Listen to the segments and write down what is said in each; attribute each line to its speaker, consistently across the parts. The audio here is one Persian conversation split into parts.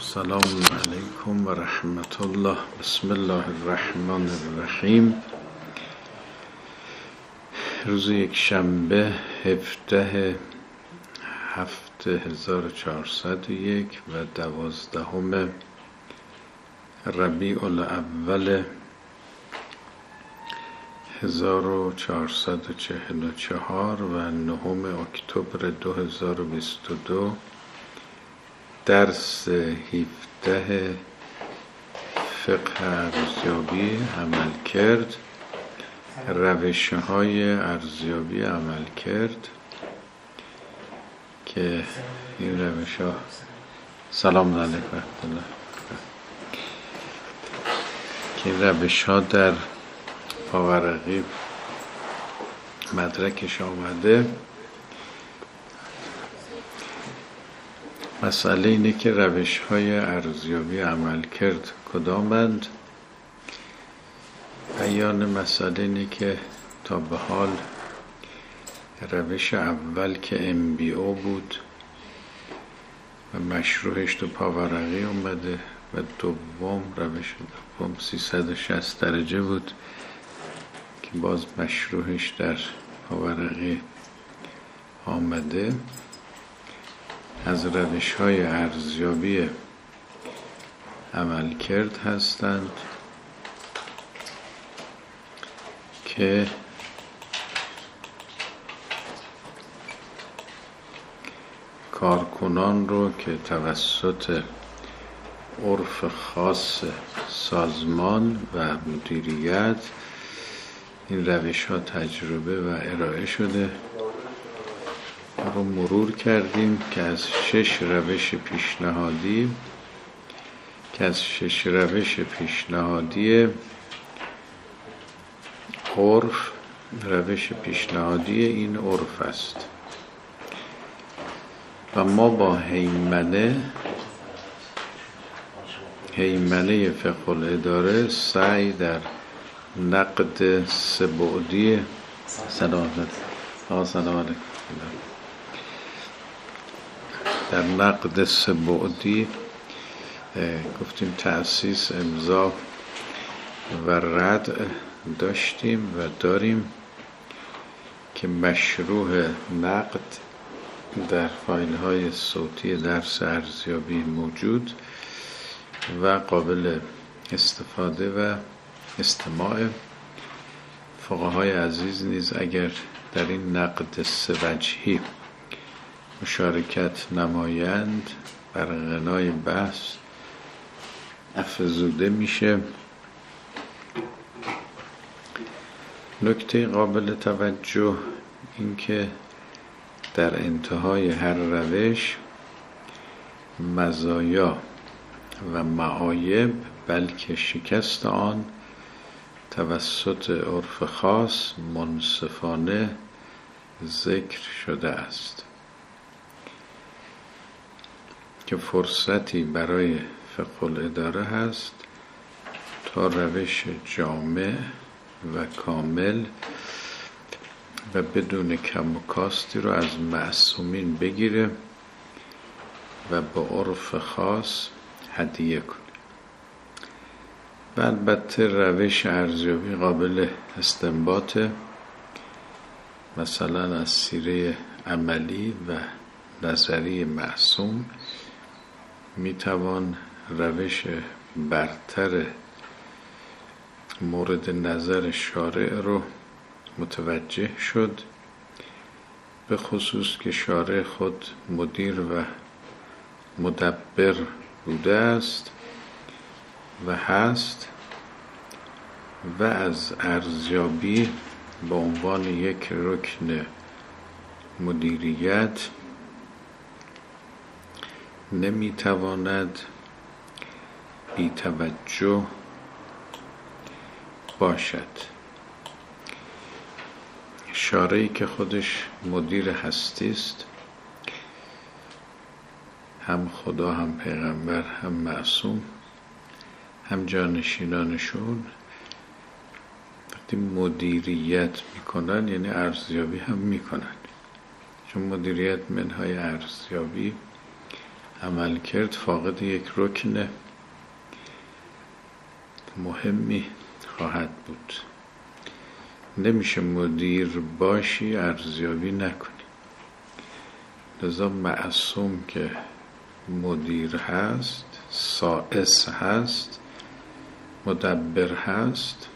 Speaker 1: السلام علیکم و رحمت الله. بسم الله الرحمن الرحیم. روز یک شنبه 17/7/1401 و 12 ربیع الاول 1444 و 9 اکتبر 2022. درس 17 فقه ارزیابی عمل کرد، روش های ارزیابی عمل کرد که این روش ها سلام علیکم و رحمت الله که این روش ها در پاورقی مدرکش آمده. مسئله اینه که روش های ارزیابی عمل کرد کدامند؟ بیان مسئله اینه که تا به حال روش اول که MBO بود و مشروعش تو پاورقی اومده و روش دوم 360 درجه بود که باز مشروعش در پاورقی آمده. از روش های ارزیابی عمل کرد هستند که کارکنان رو که توسط عرف خاص سازمان و مدیریت این روش ها تجربه و ارائه شده رو مرور کردیم که از 6 روش پیشنهادی عرف روش پیشنهادی این عرف است و ما با هیمنه فقه الاداره سعی در نقد سه‌بعدی در نقد سه‌بعدی گفتیم تأسیس، امضا و رد داشتیم و داریم که مشروع نقد در فایل های صوتی درس ارزیابی موجود و قابل استفاده و استماع. فقهای عزیز نیز اگر در این نقد سه‌وجهی مشارکت نمایند بر غنای بحث افزوده میشه. نکته قابل توجه این که در انتهای هر روش مزایا و معایب بلکه شکست آن توسط عرف خاص منصفانه ذکر شده است که فرصتی برای فقه الاداره هست تا روش جامع و کامل و بدون کم و کاستی رو از معصومین بگیره و به عرف خاص هدیه کنه. و البته روش ارزیابی قابل استنباطه، مثلا از سیره عملی و نظری معصوم میتوان روش برتر مورد نظر شارع رو متوجه شد، به خصوص که شارع خود مدیر و مدبر بوده است و هست و از ارزیابی به عنوان یک رکن مدیریت نمیتواند بی توجه باشد. شارعی که خودش مدیر هستی است، هم خدا هم پیغمبر هم معصوم هم جانشینانشون، وقتی مدیریت میکنن یعنی ارزیابی هم میکنن، چون مدیریت منهای ارزیابی عملکرد فاقد یک رکن مهمی خواهد بود. نمیشه مدیر باشی ارزیابی نکنی. لذا معصوم که مدیر هست، سائس هست، مدبر هست،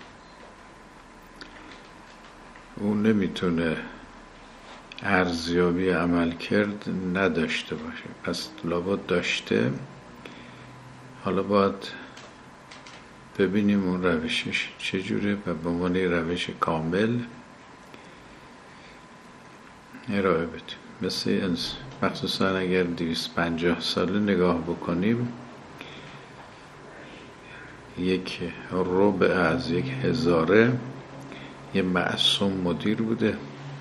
Speaker 1: او نمیتونه ارزیابی عملکرد نداشته باشه. پس لابد داشته. حالا باید ببینیم اون روشش چجوره و به عنوان روش کامل ارائه بدیم. مثل مخصوصا اگر 250 ساله نگاه بکنیم، یک ربع از 1000 یه معصوم مدیر بوده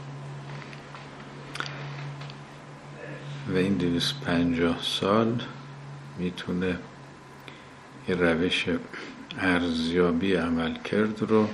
Speaker 1: و این 250 سال میتونه یه روش ارزیابی عملکرد رو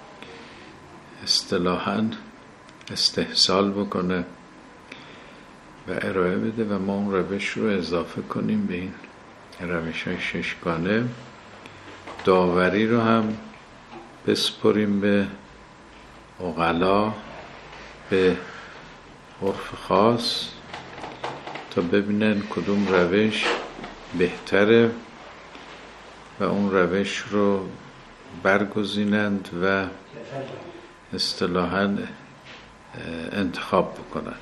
Speaker 1: اصطلاحاً استحصال بکنه و ارائه بده و ما اون روش رو اضافه کنیم به این روش‌های ششگانه. داوری رو هم بسپریم به عقلا، به عرف خاص، تا ببینن کدوم روش بهتره و اون روش رو برگزینند و اصطلاحاً انتخاب بکنن.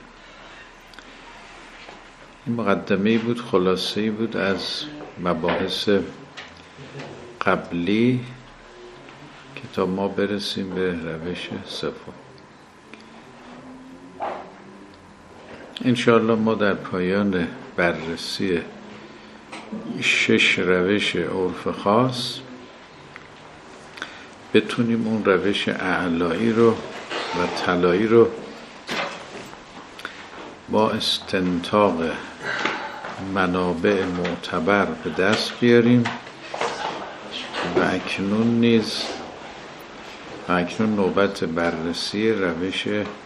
Speaker 1: این مقدمه‌ای بود، خلاصه‌ای بود از مباحث قبلی که تا ما برسیم به روش سوم. انشاءالله ما در پایان بررسی 6 روش عرف خاص بتونیم اون روش اعلایی رو و طلایی رو با استنتاق منابع معتبر به دست بیاریم و اکنون نوبت بررسی روش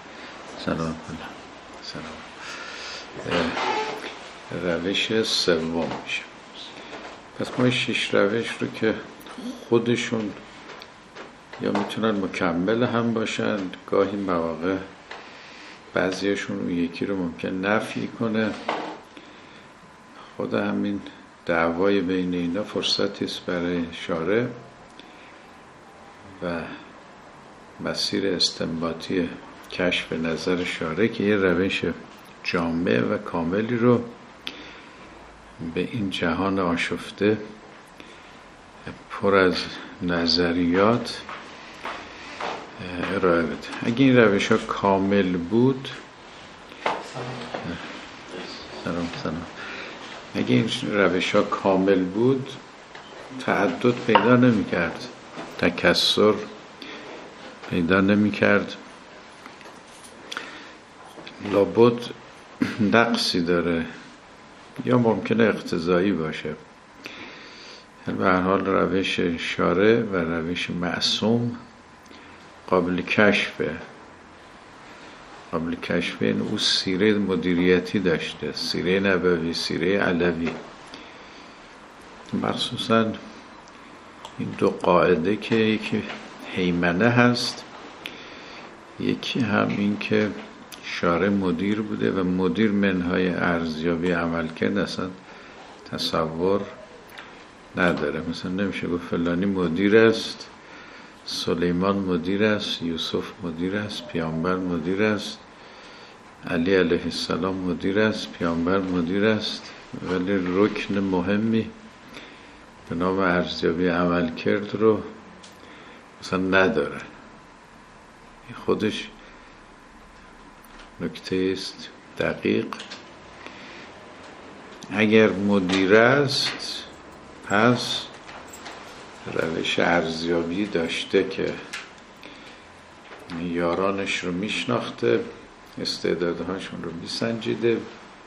Speaker 1: روش سوم میشه. پس ما 6 روش رو که خودشون یا میتونن مکمل هم باشن، گاهی مواقع بعضیشون اون یکی رو ممکن نفی کنه. خود همین دعوای بین اینا فرصتی است برای شارع و مسیر استنباطی کشف نظر شارع که یه روش جامع و کاملی رو به این جهان آشفته پر از نظریات ارائه بده. اگه این روش ها کامل بود اگه این روش ها کامل بود تعدد پیدا نمی کرد، تکثر پیدا نمی کرد، لابد نقصی داره یا ممکنه اقتضایی باشه. به هر حال روش شارع و روش معصوم قابل کشفه. این او سیره مدیریتی داشته، سیره نبوی، سیره علوی. مخصوصا این دو قاعده که یکی هیمنه هست، یکی هم این که شارع مدیر بوده و مدیر منهای ارزیابی عمل کرد اصلا تصور نداره. مثلا نمیشه گفت فلانی مدیر است، سلیمان مدیر است، یوسف مدیر است، پیامبر مدیر است، علی علیه السلام مدیر است، پیامبر مدیر است، ولی رکن مهمی به نام ارزیابی عمل کرد رو مثلا نداره. این خودش نکته است دقیق. اگر مدیر است پس روش ارزیابی داشته که یارانش رو میشناخته، استعدادهاشون رو میسنجیده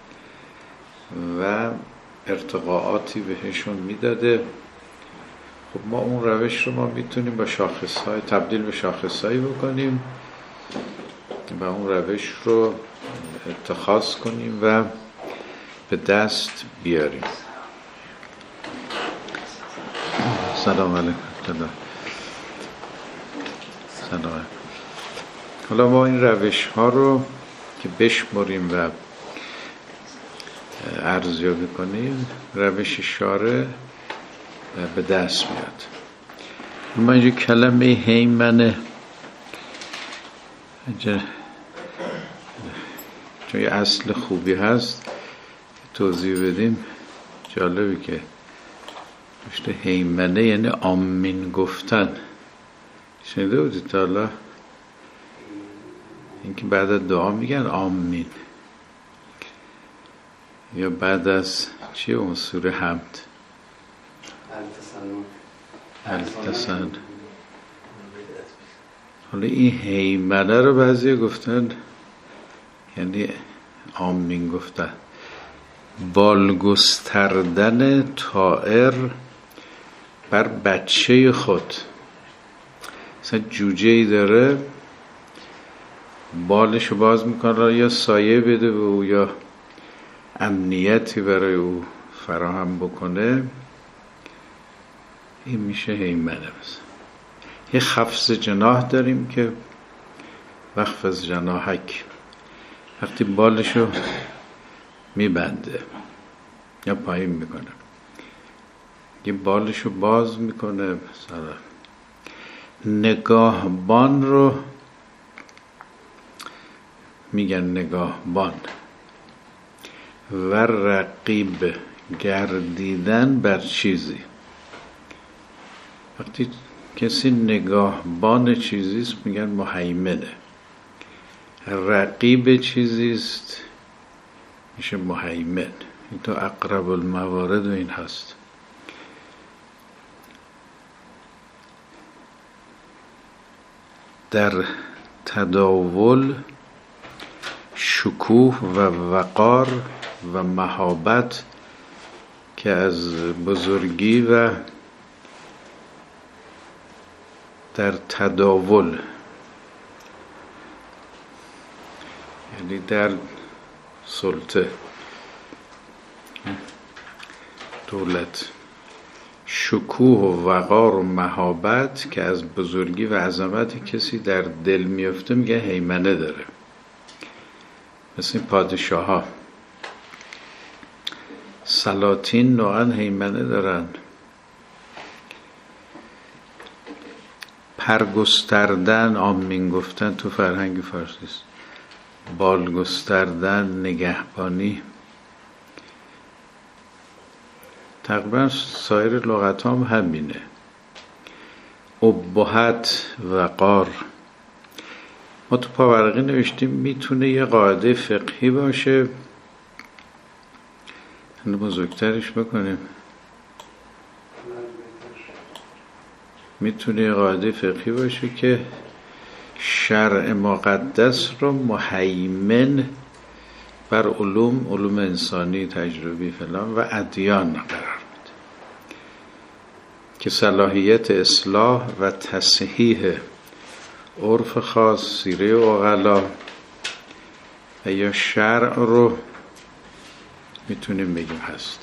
Speaker 1: و ارتقاءاتی بهشون میداده. خب ما اون روش رو میتونیم با شاخصهای تبدیل به شاخصهایی بکنیم و اون روش رو اتخاذ کنیم و به دست بیاریم. سلام علیکم. سلام. حالا ما این روش ها رو که بشمریم و ارزیابی کنیم، روش شارع به دست میاد. ما اینجا کلمه هیمنه چون یه اصل خوبی هست توضیح بدیم. جالبی که پشت هیمنه یعنی آمین گفتن. شنیده بودید تا حالا اینکه بعد از دعا میگن آمین، یا بعد از چیه اون سوره حمد التسن. حالا این هیمنه رو بعضی گفتن یعنی آمین گفتن، بال گستردن طائر بر بچه خود. مثلا جوجه‌ای داره بالشو باز میکنه یا سایه بده به او یا امنیتی برای او فراهم بکنه، این میشه هیمنه. مثلا یه خفض جناح داریم که وخفض جناحک، وقتی بالشو میبنده یا پایین میکنه، یه بالشو باز میکنه. مثلا نگاهبان رو میگن نگاهبان. و رقیب گردیدن بر چیزی، وقتی کسی نگاهبان چیزیست میگن مهیمنه. رقیب چیزیست میشه مهیمن. این تو اقرب الموارد و این هست. در تداول شکوه و وقار و مهابت که از بزرگی و در تداول یعنی در سلطه دولت، شکوه و وقار و مهابت که از بزرگی و عظمت کسی در دل میفته میگه هیمنه داره. مثل پادشاه ها، سلاطین نوعا هیمنه دارن. پرگستردن، آمین گفتن تو فرهنگ فارسی است. بال گستردن، نگهبانی. تقریبا سایر لغت هم همینه. ابهت، وقار. ما تو پاورقی نوشتیم میتونه یه قاعده فقهی باشه. بزرگترش بکنیم. میتونه یه قاعده فقهی باشه که شرع مقدس رو مهیمن بر علوم انسانی، تجربی فلان و ادیان قرار میده، که صلاحیت اصلاح و تصحیح عرف خاص، سیره عقلا و یا شرع رو میتونیم بگیم هست.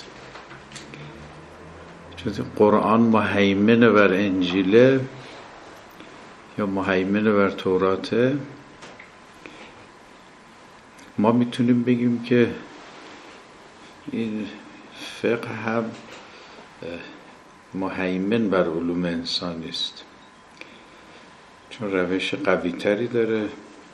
Speaker 1: چون قرآن مهیمن بر انجیله یا مهیمن بر توراته، ما میتونیم بگیم که این فقه هم مهیمن بر علوم انسانی است، چون روش قوی تری داره،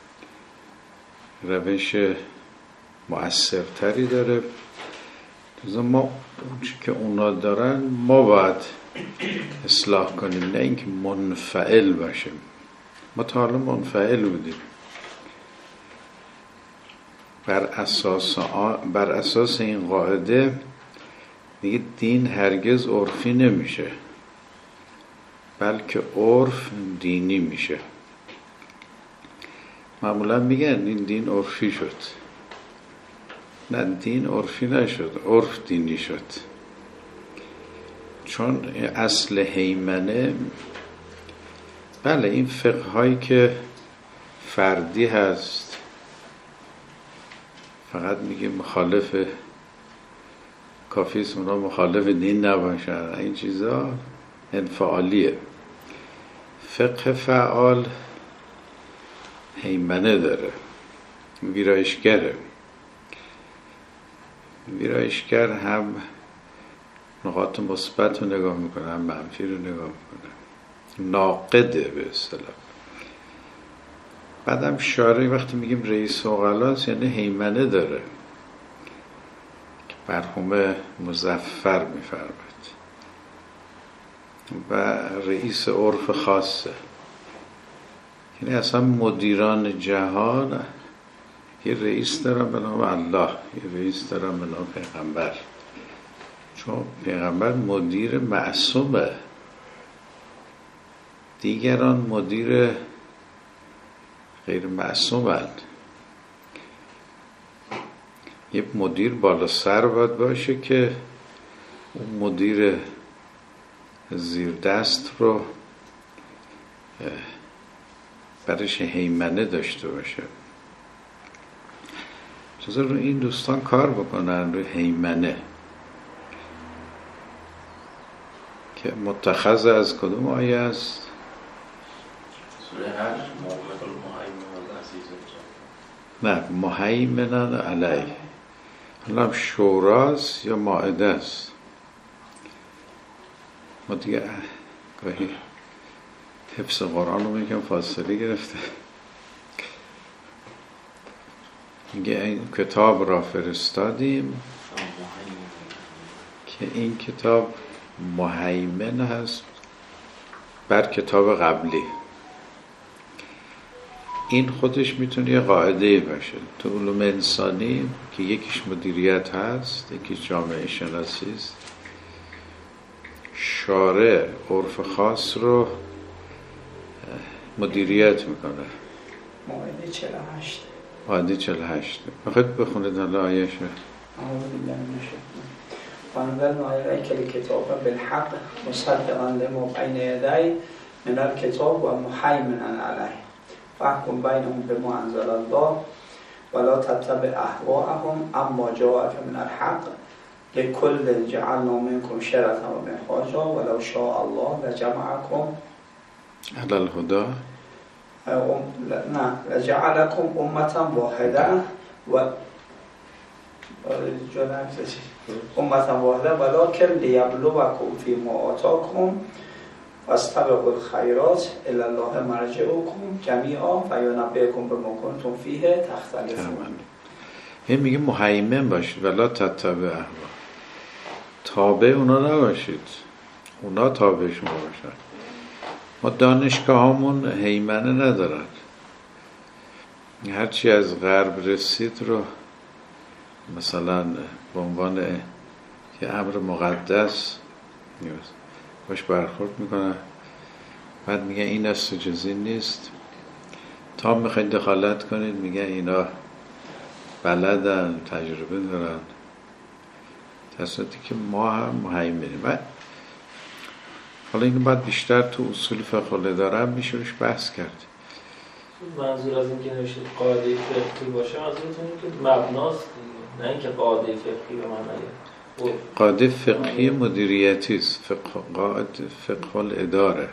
Speaker 1: روش مؤثرتری داره. ما اونچه که اونا دارن ما باید اصلاح کنیم، نه اینکه منفعل باشیم. ما تا حالا منفعل بودیم. بر اساس این قاعده دیگه دین هرگز عرفی نمیشه، بلکه عرف دینی میشه. معمولا میگن این دین عرفی شد. نه، دین عرفی نشد، عرف دینی شد. چون اصل هیمنه، بله این فقه هایی که فردی هست فقط میگه مخالف کافیست اونا مخالف دین نباشن، این چیزا انفعالیه. فقه فعال هیمنه داره، ویرایشگره. ویرایشگر هم نقاط مثبت رو نگاه میکنه، هم منفی رو نگاه میکنه، ناقده به اصطلاح. بعدم شارع وقتی میگیم رئیس عقلاست یعنی هیمنه داره، مرحوم مظفر میفرماید، و رئیس عرف خاصه، یعنی اصلا مدیران جهان یه رئیس دارن به نام الله، یه رئیس دارن به نام پیغمبر، چون پیغمبر مدیر معصومه، دیگران مدیر غیر معصومند. یه مدیر بالا سر باید باشه که اون مدیر زیر دست رو برش هیمنه داشته باشه. چطور رو این دوستان کار بکنن روی هیمنه که متخذ از کدوم آیه است؟
Speaker 2: سوره 8 محمد المهیمن العزیز
Speaker 1: نه، مهیمنن علیه. حالا شوراست یا مائده است؟ ما دیگه گاهی حفظ قرآن رو میگم فاصله گرفته. میگه این کتاب را فرستادیم که این کتاب مهیمن هست بر کتاب قبلی. این خودش میتونه یه قاعده باشه تو علوم انسانی که یکیش مدیریت هست، یکیش جامعه شناسی است. شارع عرف خاص رو مدیریت میکنه.
Speaker 3: مائده 48
Speaker 1: مائده 48 بخواید بخونید حالا آیه‌شو.
Speaker 3: وانزلنا الیک الکتاب بالحق مصدقا لما بین یدیه من الکتاب و مهیمنا علیه فاحکم بینهم بما انزل الله ولا تتبع اهواءهم اما جاءک من الحق لكل جعلنا منكم شرعة ومنهاجا ولو شاء الله لجمعكم
Speaker 1: على الهدى
Speaker 3: لجعلكم أمة واحدة أمة واحدة ولكن ليبلوكم فيما آتاكم واستبقوا الخيرات إلى الله مرجعكم جميعا فينبئكم بما كنتم فيه تختلفون.
Speaker 1: این میگه مهیمن باشید ولا تتبع اهوا، تابع اونا نباشید، اونا تابع شما باشن. ما دانشگاهامون هیمنه ندارن، هرچی از غرب رسید رو مثلا به عنوان که امر مقدس باش برخورد میکنن، بعد میگه این است و جزی نیست. تا میخواید دخالت کنید میگه اینا بلدن، تجربه دارن، تصادی که ما هم مهیمنیم. حالا اینو باید بیشتر تو اصول فقه الاداره هم میشه روش بحث کرد.
Speaker 2: منظور از اینکه نوشید قاعده فقهی باشه منظورتون اینه که مبناست دیگه، نه اینکه قاعده فقهی به معنی
Speaker 1: قاعده فقهی مدیریتی است. فقه الاداره،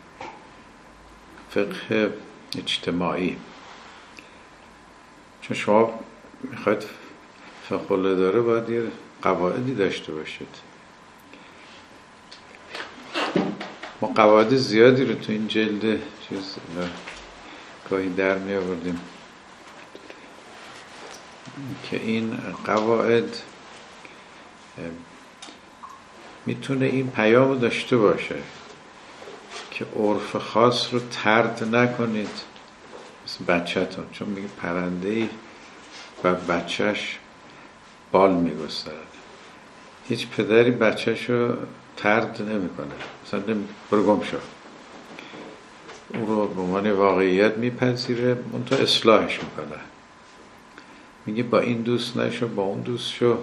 Speaker 1: فقه اجتماعی. چون شما میخواید فقه الاداره باید یه قواعدی داشته باشید. ما قواعد زیادی رو تو این جلد چیز گاهی در می آوردیم که این قواعد میتونه این پیام داشته باشه که عرف خاص رو طرد نکنید مثل بچه‌تون. چون میگه پرنده‌ای و بچهش بال میگسترد، هیچ پدری بچهش رو طرد نمیکنه، مثلا برو گم شو، اون رو به عنوان واقعیت میپذیره، اون تو اصلاحش میکنه، میگه با این دوست نشو، با اون دوست شو،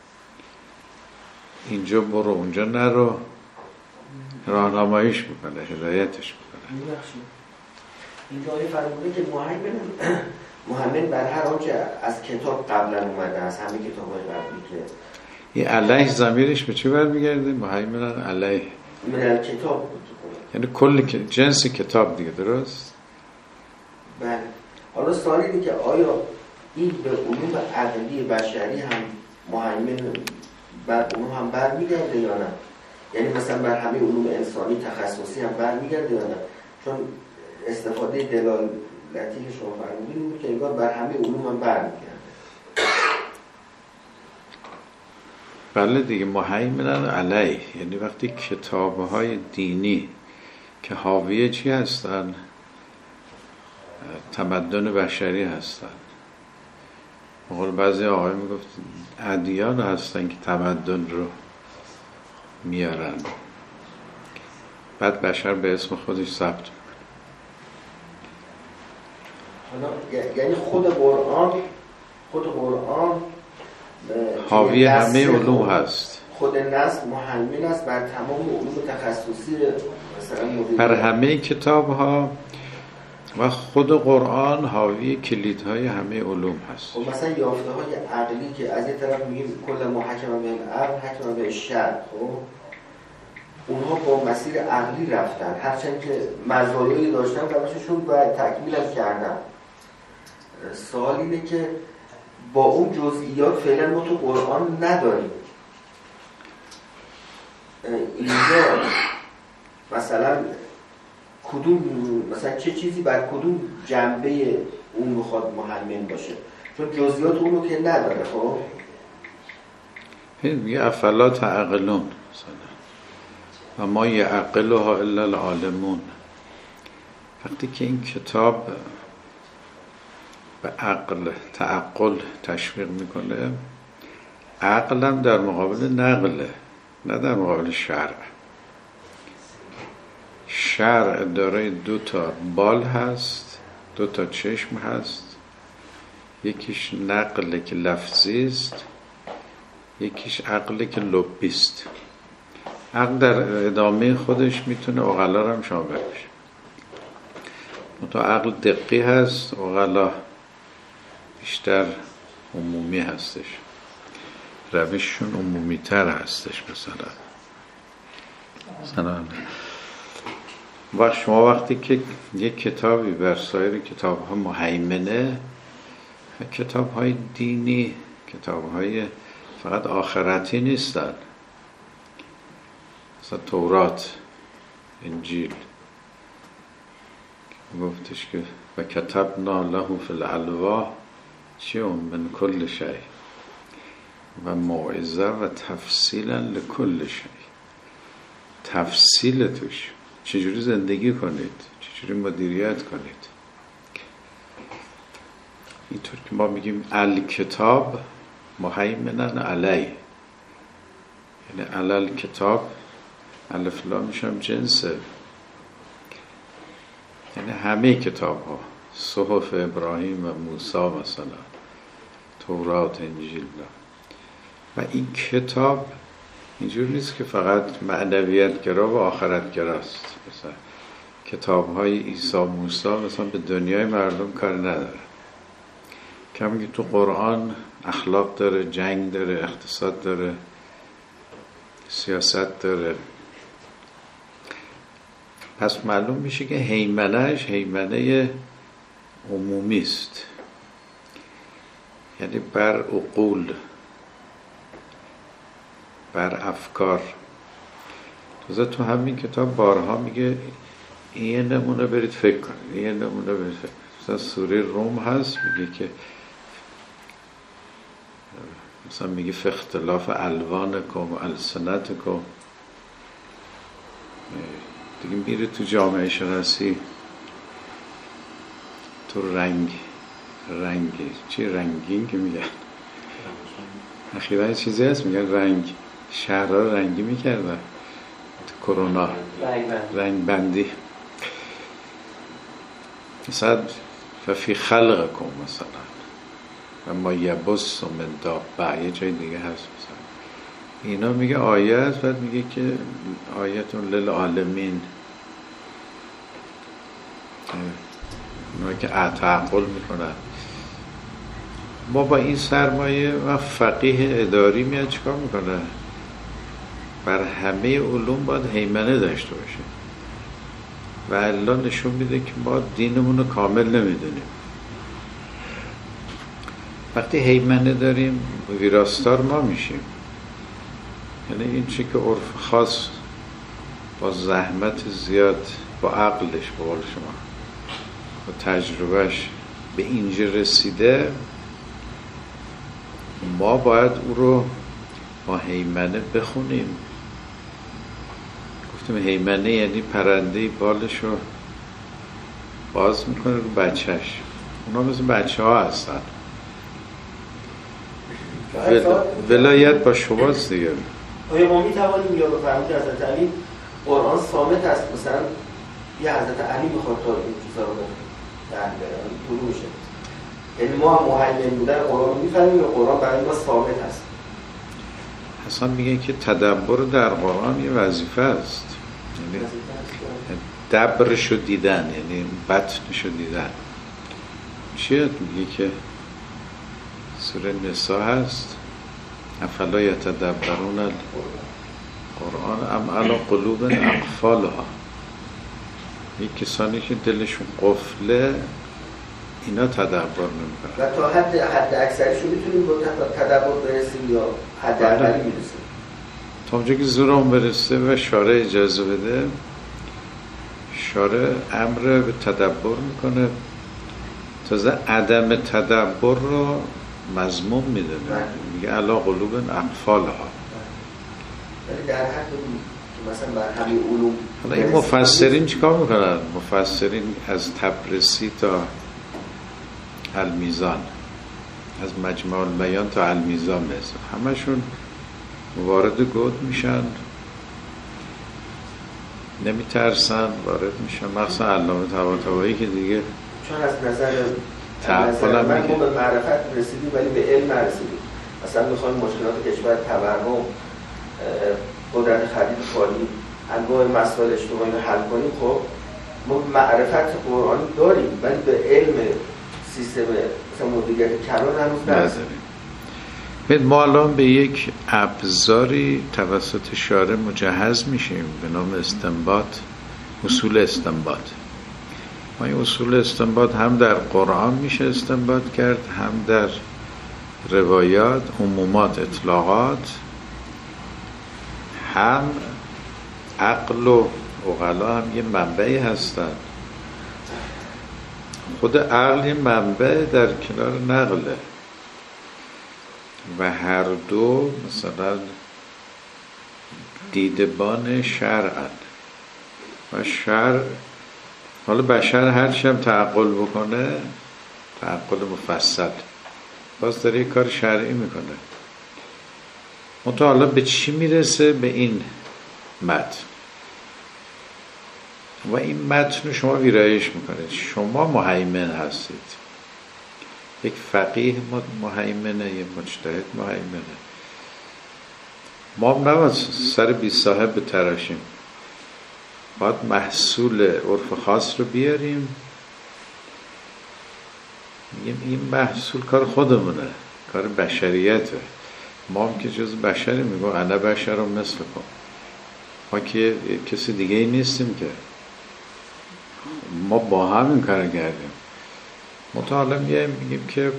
Speaker 1: اینجا برو اونجا نرو، راهنماییش میکنه، هدایتش میکنه.
Speaker 4: این جایی فرموده که مهیمن بر هر آنچه از کتاب قبلا اومده، از همه کتاب‌های قبلی که
Speaker 1: این علیه ضمیرش به چی برمیگرده؟ مهیمنن علیه
Speaker 5: من کتاب بود،
Speaker 1: یعنی کل جنس کتاب دیگه، درست؟
Speaker 5: بله. حالا سوال اینه که آیا این به علوم عقلی بشری هم مهیمن بر علوم هم برمیگرده یا نه؟ یعنی مثلا بر همه علوم انسانی تخصصی هم برمیگرده یا نه؟ چون استفاده دلالتی که شما فرمودید بود که انگار بر همه علوم هم برمیگرده.
Speaker 1: بله دیگه، مهیمنن علیه یعنی وقتی کتاب‌های دینی که حاوی چی هستن؟ تمدن بشری هستن. بقول بعضی آقای میگفت ادیان هستن که تمدن رو میارن، بعد بشر به اسم خودش ثبت میکنه.
Speaker 5: یعنی خود قرآن
Speaker 1: حاوی همه علوم هست،
Speaker 5: خود نص مهیمن است بر تمام علوم تخصصی مثلا
Speaker 1: بر همه کتاب ها و خود قرآن حاوی کلیدهای همه علوم هست.
Speaker 5: خب مثلا یافته های عقلی که از این طرف میگیم کل محکم به العقل حکم به الشرع، خب اونها با مسیر عقلی رفتن، هرچند که مزایایی داشتن روششون و تکمیل هم کردن. سوال اینه که با اون جزئیات فعلا ما تو قرآن نداریم. اینجا مثلا کدوم، مثلا چه چیزی بر کدوم جنبه اون میخواد مهیمن باشه؟ چون جزئیات اونو که نداره. خب
Speaker 1: میگه افلا تعقلون و ما یعقلها الا العالمون. وقتی که این کتاب به عقل تعقل تشویق میکنه، عقلم در مقابل نقله، نه در مقابل شرع. شرع دارای 2 تا بال هست، 2 تا چشم هست، یکیش نقله که لفظی است، یکیش عقله که لبی است. عقل در ادامه خودش میتونه عقلا رو هم شامل بشه. منتها عقل دقیق هست، عقلا بیشتر عمومی هستش، روششون عمومی تر هستش. مثلا و شما وقتی که یک کتابی بر سایر کتاب ها مهیمنه، کتاب های دینی، کتاب های فقط آخرتی نیستن، مثلا تورات، انجیل گفتش که و کتبنا له فی الالواح من کل شیء و موعظه و تفصیلا لکل شیء. تفصیل توش چجوری زندگی کنید، چجوری مدیریت کنید. اینطور که ما میگیم الکتاب مهیمنن علی، یعنی علل کتاب، الف لام میشم جنسه، یعنی همه کتاب ها، صحف ابراهیم و موسی مثلا، تورات، انجیل. و این کتاب اینجور نیست که فقط معنویت گرا و آخرت گراست. مثلا کتاب های عیسی موسی مثلا به دنیای مردم کار نداره. کمی که تو قرآن اخلاق داره، جنگ داره، اقتصاد داره، سیاست داره. پس معلوم میشه که هیمنهش هیمنه عمومی است، یعنی بر عقول، بر افکار. تازه تو همین کتاب بارها میگه این نمونه برید فکر کنید، این نمونه برید فکر کنید. مثلا سوره روم هست میگه که مثلا میگه فی اختلاف الوانکم و السنتکم. دیگه میره تو جامعه شناسی، تو رنگی چی رنگین که میگن، اخیرا چیزی هست میگن رنگ، شهرها رنگی میکردن کرونا، رنگ بندی. مثلا فی خلقکم مثلا و ما یبث من دابه، یه جای دیگه هست مثلا اینا میگه آیه است، بعد میگه که آیتون للعالمین، اونا که تعقل میکنن. ما با این سرمایه و فقیه اداری میاد چیکار میکنه؟ بر همه علوم باید هیمنه داشته باشه و الله نشون میده که ما دینمون رو کامل نمیدونیم. وقتی هیمنه داریم ویراستار ما میشیم. یعنی این چی که عرف خاص با زحمت زیاد با عقلش به قول شما با تجربهش به اینجا رسیده، ما باید او رو با هیمنه بخونیم. گفتم هیمنه یعنی پرنده بالش رو باز میکنه رو بچهش. اونا مثل بچه ها هستن. ولایت با شماست دیگه.
Speaker 5: آیا ما میتوانیم یا بفرمون که حضرت علی قرآن صامت است، مثلا یه حضرت علی میخواد تا این چیزا رو طول میشه، یعنی ما مهیمن بودن قرآن رو میفهمیم یا قرآن برای ما صامت است؟
Speaker 1: حسن میگه که تدبر در قرآن یه وظیفه است، یعنی دبرشو دیدن، یعنی بطنشو دیدن. چیه؟ میگه که سوره نساء هست افلا یتدبرون القرآن ام علی قلوب اقفالها. یک کسانی که دلشون قفله اینا تدبر نمیکنن.
Speaker 5: و تا حد اکثریشو میتونیم با تدبر برسیم یا حد اقلی میرسیم؟
Speaker 1: تا اونجا که زورم برسه و شارع اجازه بده، شارع امر به تدبر میکنه، تازه عدم تدبر رو مذموم میدونه، میگه علی قلوب اقفالها.
Speaker 5: ولی در حد مثلا بر همین علوم
Speaker 1: حالا این مفسرین چیکار میکنن؟ مفسرین از تبرسی تا المیزان، از مجمع البیان تا المیزان مثل همشون وارد گود میشن، نمیترسن، وارد میشن. مخصوصا علامه طباطبایی که دیگه
Speaker 5: چون از نظر
Speaker 1: تعقل
Speaker 5: من به معرفت رسیدیم ولی به علم نرسیدیم. مثلا میخوایم مشکلات کشور، تورم، قدرت خرید فالی، انواع مسائل اجتماعی رو حل کنیم. خب ما معرفت قرآنی داریم ولی به علم سیستم مثلا مدیریت کلان هنوز نرسیدیم.
Speaker 1: ما الان به یک ابزاری توسط شارع مجهز میشیم به نام استنباط، اصول استنباط. ما این اصول استنباط هم در قرآن میشه استنباط کرد، هم در روایات، عمومات، اطلاقات، هم عقل و عقلا هم یه منبعی هستن. خود عقل یه منبع در کنار نقله و هر دو مثلا دیدبان شرعن و شرع. حالا بشر هرچی هم تعقل بکنه، تعقل مفصل، باز داره یه کار شرعی میکنه. منتها حالا به چی میرسه؟ به این متن و این متن رو شما ویرایش میکنید. شما مهیمن هستید، یک فقیه مهیمنه، یک مجتهد مهیمنه. ما نباید سر بی صاحب بتراشیم، باید محصول عرف خاص رو بیاریم. این محصول کار خودمونه، کار بشریته. ما هم که جز بشری میگو انا بشرم مثلکم، ما که کسی دیگه ای نیستیم که، ما با هم این کار کردیم. مطالعه میگیم که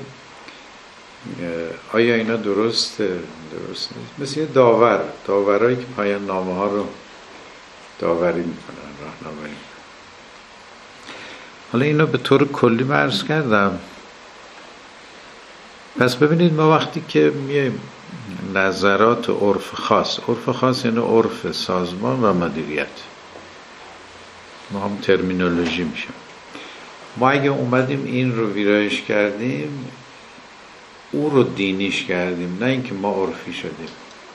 Speaker 1: آیا اینا درست نیست؟ مثل یه داورایی که پایان نامه ها رو داوری میکنن، راهنمایی میکنن. حالا اینو به طور کلی من عرض کردم. پس ببینید ما وقتی که میایم نظرات عرف خاص یعنی عرف سازمان و مدیریت، ما هم ترمینولوژی میشیم. ما اگه اومدیم این رو ویرایش کردیم، او رو دینیش کردیم، نه اینکه ما عرفی شدیم.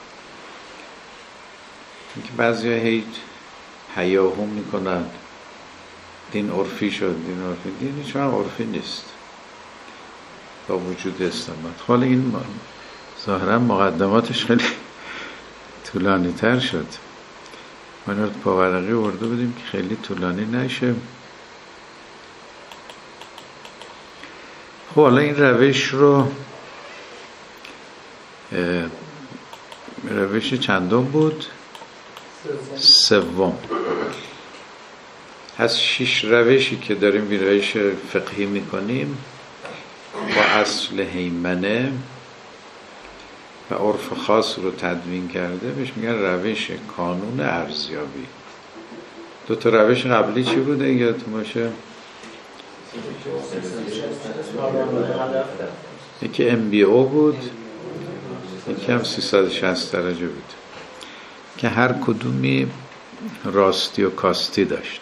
Speaker 1: اینکه بعضی هی هیاهو میکنن دین عرفی شد، دین هیچ هم عرفی نیست با وجود استنباط. حالا این ظاهرا مقدماتش خیلی طولانی تر شد. ما این رو پاورقی ورده بودیم که خیلی طولانی نشه. خب حالا این روش رو روش چندم بود؟ سوم. از 6 روشی که داریم ویرایش فقهی میکنیم با اصل هیمنه و عرف خاص رو تدوین کرده بهش میگن روش کانون ارزیابی. 2 روش قبلی چی بوده یادتون باشه؟ یکی MBO بود، یکی هم 360 درجه بود که هر کدومی راستی و کاستی داشت.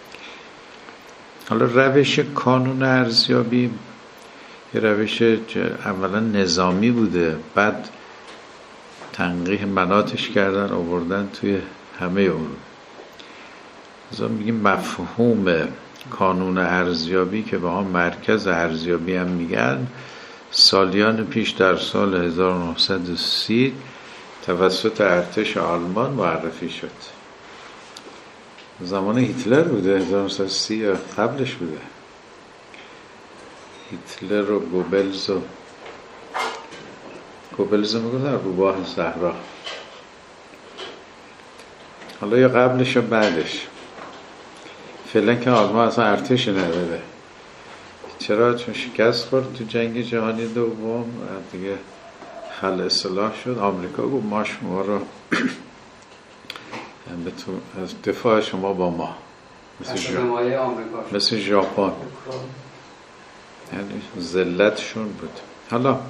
Speaker 1: حالا روش کانون ارزیابی یه روش اولا نظامی بوده، بعد تنقیح مناطش کردن آوردن توی همه علوم. از اون میگیم مفهوم کانون ارزیابی که به آن مرکز ارزیابی هم میگن، سالیان پیش در سال 1930 توسط ارتش آلمان معرفی شد. زمان هیتلر بوده، 1930 یا قبلش بوده. هیتلر و گوبلز میگفتن روباه زهرا. حالا یا قبلش یا بعدش. فعلا که آلمان اصلا ارتش نداره. چرا؟ چون شکست خورد تو جنگ جهانی دوم، دیگه خلع اصلاح شد. آمریکا گفت ما شما رو از دفاع شما با ما، مثل ژاپن، یعنی ذلتشون بود. حالا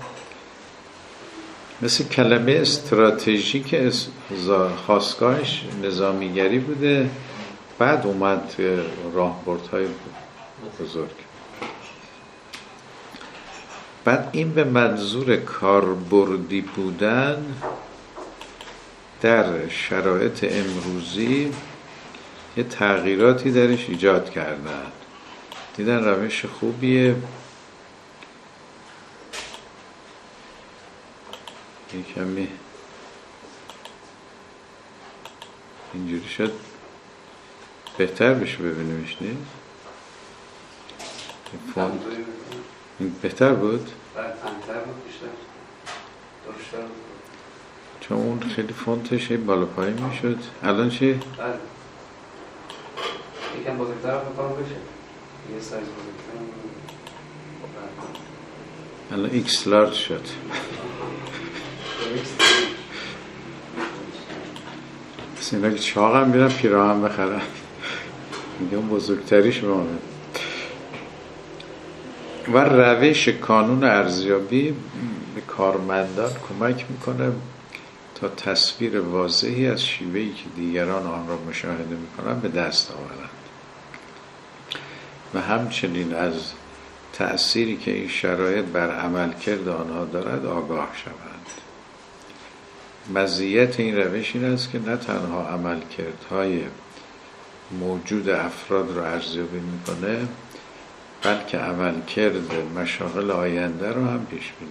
Speaker 1: مثل کلمه استراتژی که خاستگاهش نظامیگری بوده، بعد اومد راهبردهای بزرگ. بعد این به منظور کاربردی بودن در شرایط امروزی یه تغییراتی درش ایجاد کردن. دیدن روش خوبیه، یه کمی اینجوری شد بهتر بشه ببینیمش. نیست فونت بهتر بود؟ چون اون خیلی فونتش بالا پایین میشد. الان چی؟
Speaker 6: یکم بزرگتر بکنم بشه، یه سایز بزرگتر.
Speaker 1: الان ایکس لارج شد. پس اینا که چاق هم بیرن پیراهن بخرن، میگم بزرگتریش بمونه. و روش کانون ارزیابی به کارمندان کمک میکنه تا تصویر واضحی از شیوهی که دیگران آن را مشاهده میکنن به دست آورند و همچنین از تأثیری که این شرایط بر عملکرد آنها دارد آگاه شوند. مزیت این روش این است که نه تنها عملکردهای موجود افراد را ارزیابی میکنه، بلکه عملکرد مشاغل آینده رو هم پیش بینی.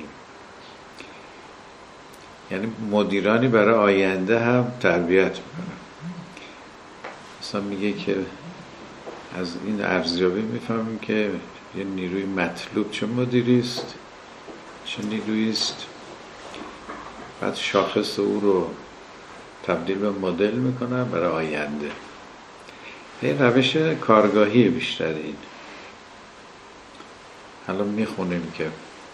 Speaker 1: یعنی مدیرانی برای آینده هم تربیت میکنه. مثلا میگه که از این ارزیابی میفهمیم که یه نیروی مطلوب چه مدیری است، چه نیرویی است. بعد شاخص او رو تبدیل به مدل میکنن برای آینده. این روش کارگاهی بیشتر. این حالا میخونیم که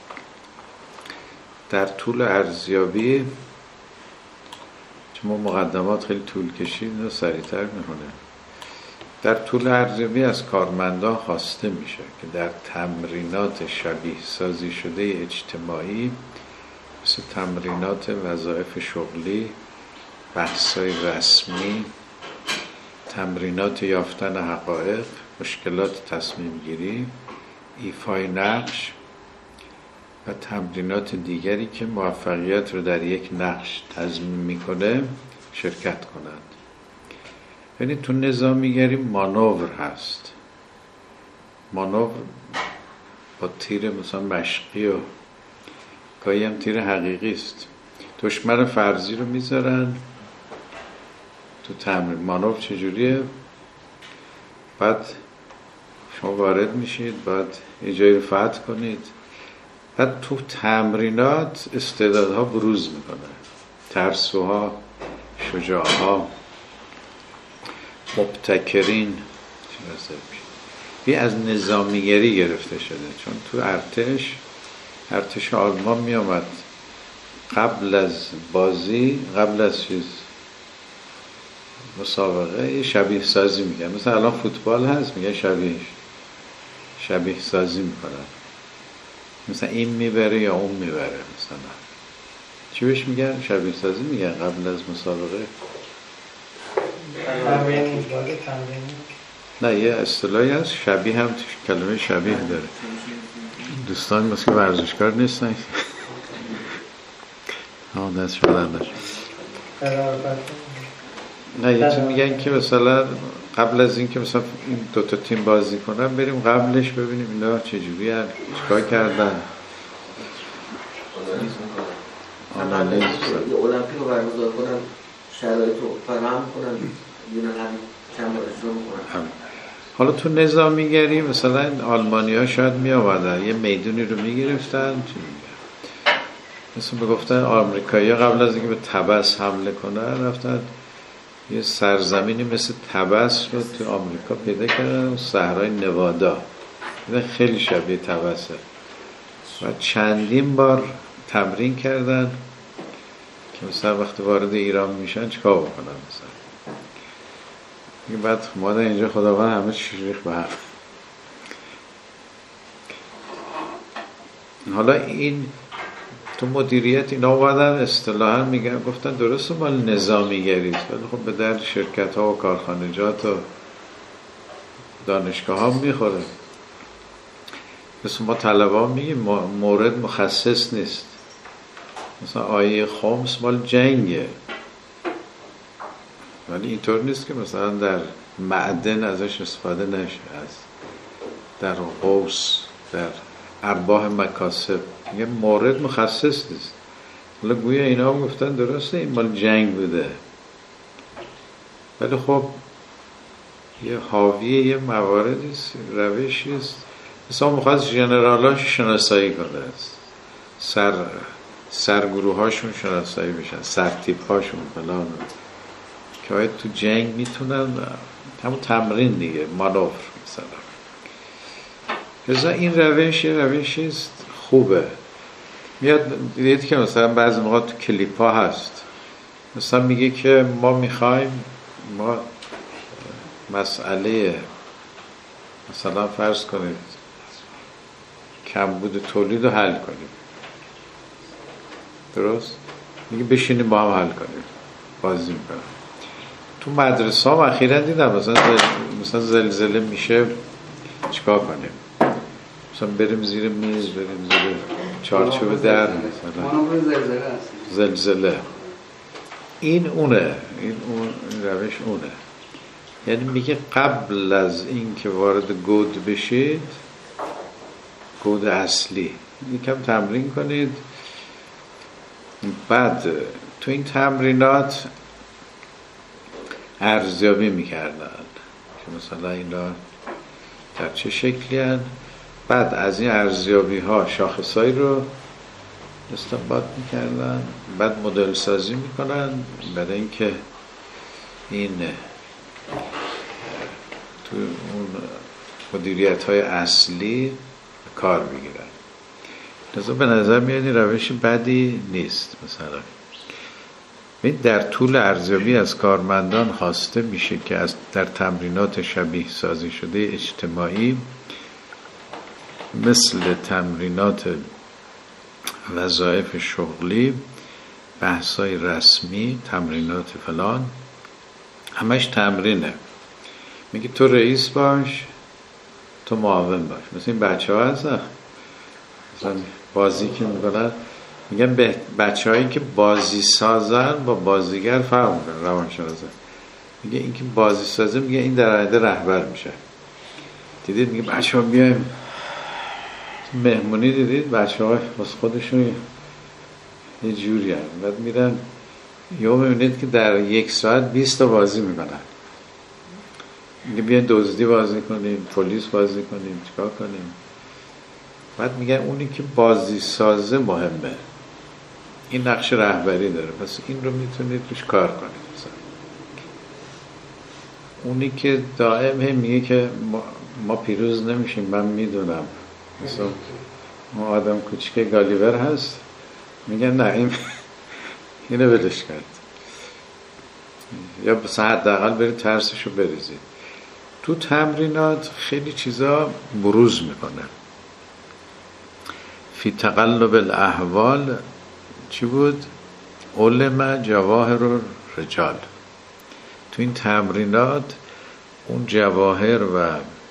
Speaker 1: در طول ارزیابی، چون ما مقدمات خیلی طول کشید و سریعتر میخونیم، در طول ارزیابی از کارمندان خواسته میشه که در تمرینات شبیه سازی شده اجتماعی مثل تمرینات وظایف شغلی، بحث‌های رسمی، تمرینات یافتن حقایق، مشکلات تصمیم گیری، ایفای نقش و تمرینات دیگری که موفقیت رو در یک نقش تضمین میکنه شرکت کنند. یعنی تو نظامیگری مانور هست. مانور با تیر مثلا مشقی و گاهی هم تیر حقیقی است. دشمن فرضی رو میذارن تو تمرین. مانور چجوریه؟ بعد شما وارد میشید، بعد یه جایی رو فتح کنید، بعد تو تمرینات استعدادها بروز میکنه، ترسوها، شجاعها، مبتکرین. این از نظامیگری گرفته شده، چون تو ارتش آلمان می آمد قبل از بازی، قبل از مسابقه یه شبیه سازی میگن. مثلا الان فوتبال هست میگن شبیه سازی میکنن، مثلا این میبره یا اون میبره. مثلا چی بهش میگن؟ شبیه سازی میگن قبل از مسابقه.
Speaker 3: تمرین.
Speaker 1: نه یه اصطلاحی هست شبیه، هم کلمه شبیه داره. دوستان مثل که ورزشکار نیستن دست شدن. نه یه چیز میگن که مثلا قبل از این که مثلا این دوتا تیم بازی کنن بریم قبلش ببینیم اینا چجوری هست، چیکار کردن، آنالیز
Speaker 5: یه المپیک رو برگزار کنن، شرایط رو فراهم کنن، یونان هم چند بار اجرا میکنن.
Speaker 1: حالا تو نظامیگری مثلا آلمانی ها شاید می آمدن یه میدونی رو می گرفتن، مثل بگفتن آمریکایی ها قبل از اینکه به طبس حمله کنن رفتن یه سرزمینی مثل طبس رو تو آمریکا پیدا کردن، صحرای نوادا، خیلی شبیه طبسه، و چندین بار تمرین کردن که مثلا وقتی وارد ایران میشن چیکار بکنن. مثلا بعد ما در اینجا خداوند همه شریخ به حق. حالا این تو مدیریت اینا اومدن اصطلاحا میگن، گفتن درسته مال نظامیگریست ولی خب به درد شرکت ها و کارخانجات و دانشگاه ها میخوره. مثل ما طلبه ها میگیم مورد مخصص نیست. مثلا آیه خمس مال جنگه، ولی اینطور نیست که مثلا در معدن ازش استفاده نشه، از در قوس، در ارباح مکاسب، یه مورد مخصص نیست. حالا گویا اینا هم گفتن درسته این مال جنگ بوده، ولی خب یه حاویه یه مواردی است، روشی است. مثلا میخواست جنرالاش شناسایی کنه، سرگروه هاشون شناسایی بشن، سرتیپ هاشون فلان، که باید تو جنگ میتونن همون تمرین دیگه، مانور مثلا. مثلا این روشی است خوبه. میاد دیدید که مثلا بعضی موقع تو کلیپ ها هست، مثلا میگه که ما میخوایم مسئله مثلا فرض کنید کمبود تولید رو حل کنیم، درست؟ میگه بشینیم با هم حل کنیم، بازی میکنم. تو مدرسه ها اخیراً دیدم مثلا زلزله میشه چیکار کنیم، مثلا بریم زیر میز، بریم زیر چارچوب در، مثلا زلزله. این اونه، این روش اونه. یعنی میگه قبل از این که وارد گود بشید، گود اصلی یکم تمرین کنید. بعد تو این تمرینات ارزیابی میکردن که مثلا اینا در چه شکلی هن. بعد از این ارزیابی ها شاخصایی رو استنباط میکردن، بعد مدل سازی میکنن برای اینکه این تو اون مدیریت های اصلی کار بگیرن. لذا به نظر میاد این روش بدی نیست. مثلا در طول ارزیابی از کارمندان خواسته میشه که در تمرینات شبیه سازی شده اجتماعی مثل تمرینات وظایف شغلی، بحثای رسمی، تمرینات فلان، همش تمرینه. میگه تو رئیس باش، تو معاون باش. مثل این بچه ها هستن مثلا بازی که میکنن، میگن بچه هایی که بازی سازن با بازیگر فرق میکنن. روانشناسه میگه این که بازی سازه، میگه این در آینده رهبر میشه. دیدید میگه بچه ها بیایم مهمونی، دیدید بچه ها از خودشون یه جوری هم بعد میرن یهو میبینید که در 1 ساعت 20 تا بازی میکنن. میگه بیاین دزدی بازی کنیم، پلیس بازی کنیم، چیکار کنیم. بعد میگن اونی که بازی سازه مهمه، این نقش رهبری داره، پس این رو میتونید روش کار کنید. مثلا اونی که دائم میگه که ما پیروز نمیشیم، من میدونم، مثلا ما آدم کوچیک گالیور هست، میگن نه اینو ولش کرد، یا مثلا حداقل برید ترسشو بریزید. تو تمرینات خیلی چیزا بروز میکنه. فی تقلب الاحوال چی بود؟ علم جواهر الرجال. تو این تمرینات اون جواهر و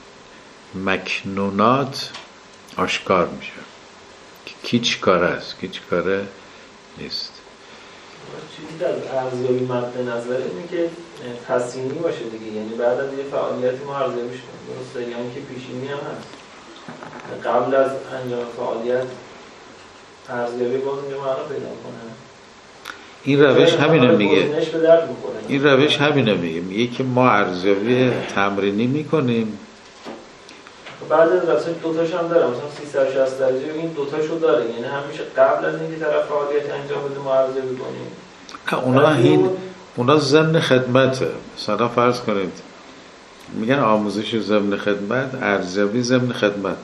Speaker 1: مکنونات آشکار میشه که کی چی کاره است، کی چی کاره نیست.
Speaker 2: چیزی که از ارزیابی مد نظر اینه که تصمیمی باشه دیگه، یعنی بعد از یه فعالیتی ما ارزیابیش کنیم، درسته؟ یعنی که پیشینی هم هست قبل از انجام فعالیت ارزیابی باز اینجا معنا پیدا کنه.
Speaker 1: این روش همینه میگه، این روش همینه میگه که ما ارزیابی تمرینی میکنیم.
Speaker 2: بعد از رسول دوتاش هم داره، مثلا 360 درجه این دوتاشو داره، یعنی همیشه قبل از اینکه طرف فعالیت انجام بده ما ارزیابی کنیم.
Speaker 1: اونا ضمن خدمته. مثلا فرض کنید میگن آموزش ضمن خدمت، ارزیابی ضمن خدمت.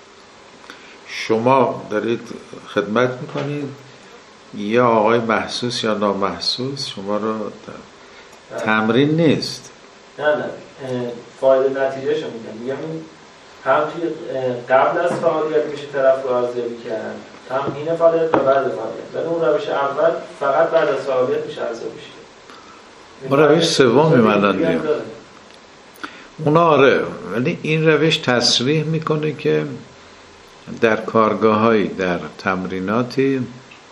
Speaker 1: شما دارید خدمت میکنید، یا آقای محسوس یا نامحسوس شما رو تمرین نیست.
Speaker 2: نه فایده نتیجه شو میگم هم توی قبل از فعالیت میشه طرف رو ارزیابی کرد، هم این فعالیت و بعد فعالیت. ولی اون روش اول فقط بعد از فعالیت میشه ارزیابی شد.
Speaker 1: اون روش سومی منن دیم اونا. آره، ولی این روش تصریح میکنه که در کارگاه‌هایی، در تمریناتی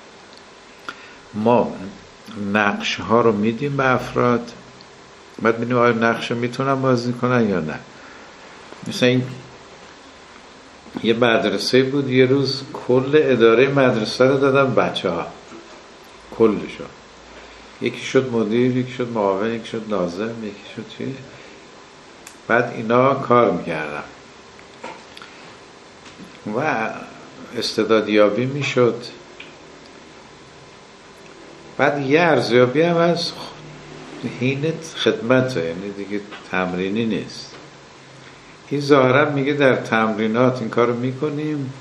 Speaker 1: ما نقش ها رو میدیم به افراد، بعد میدیم آیا نقش رو میتونن بازی کنن یا نه. مثلا این یه مدرسه بود، یه روز کل اداره مدرسه رو دادن بچه ها، کلشو، یکی شد مدیر، یکی شد معاون، یکی شد لازم، یکی شد چی. بعد اینا کار میکردن و استعدادیابی میشد. بعد یه ارزیابی هم از حین خدمته، یعنی دیگه تمرینی نیست. این ظاهرا میگه در تمرینات این کارو میکنیم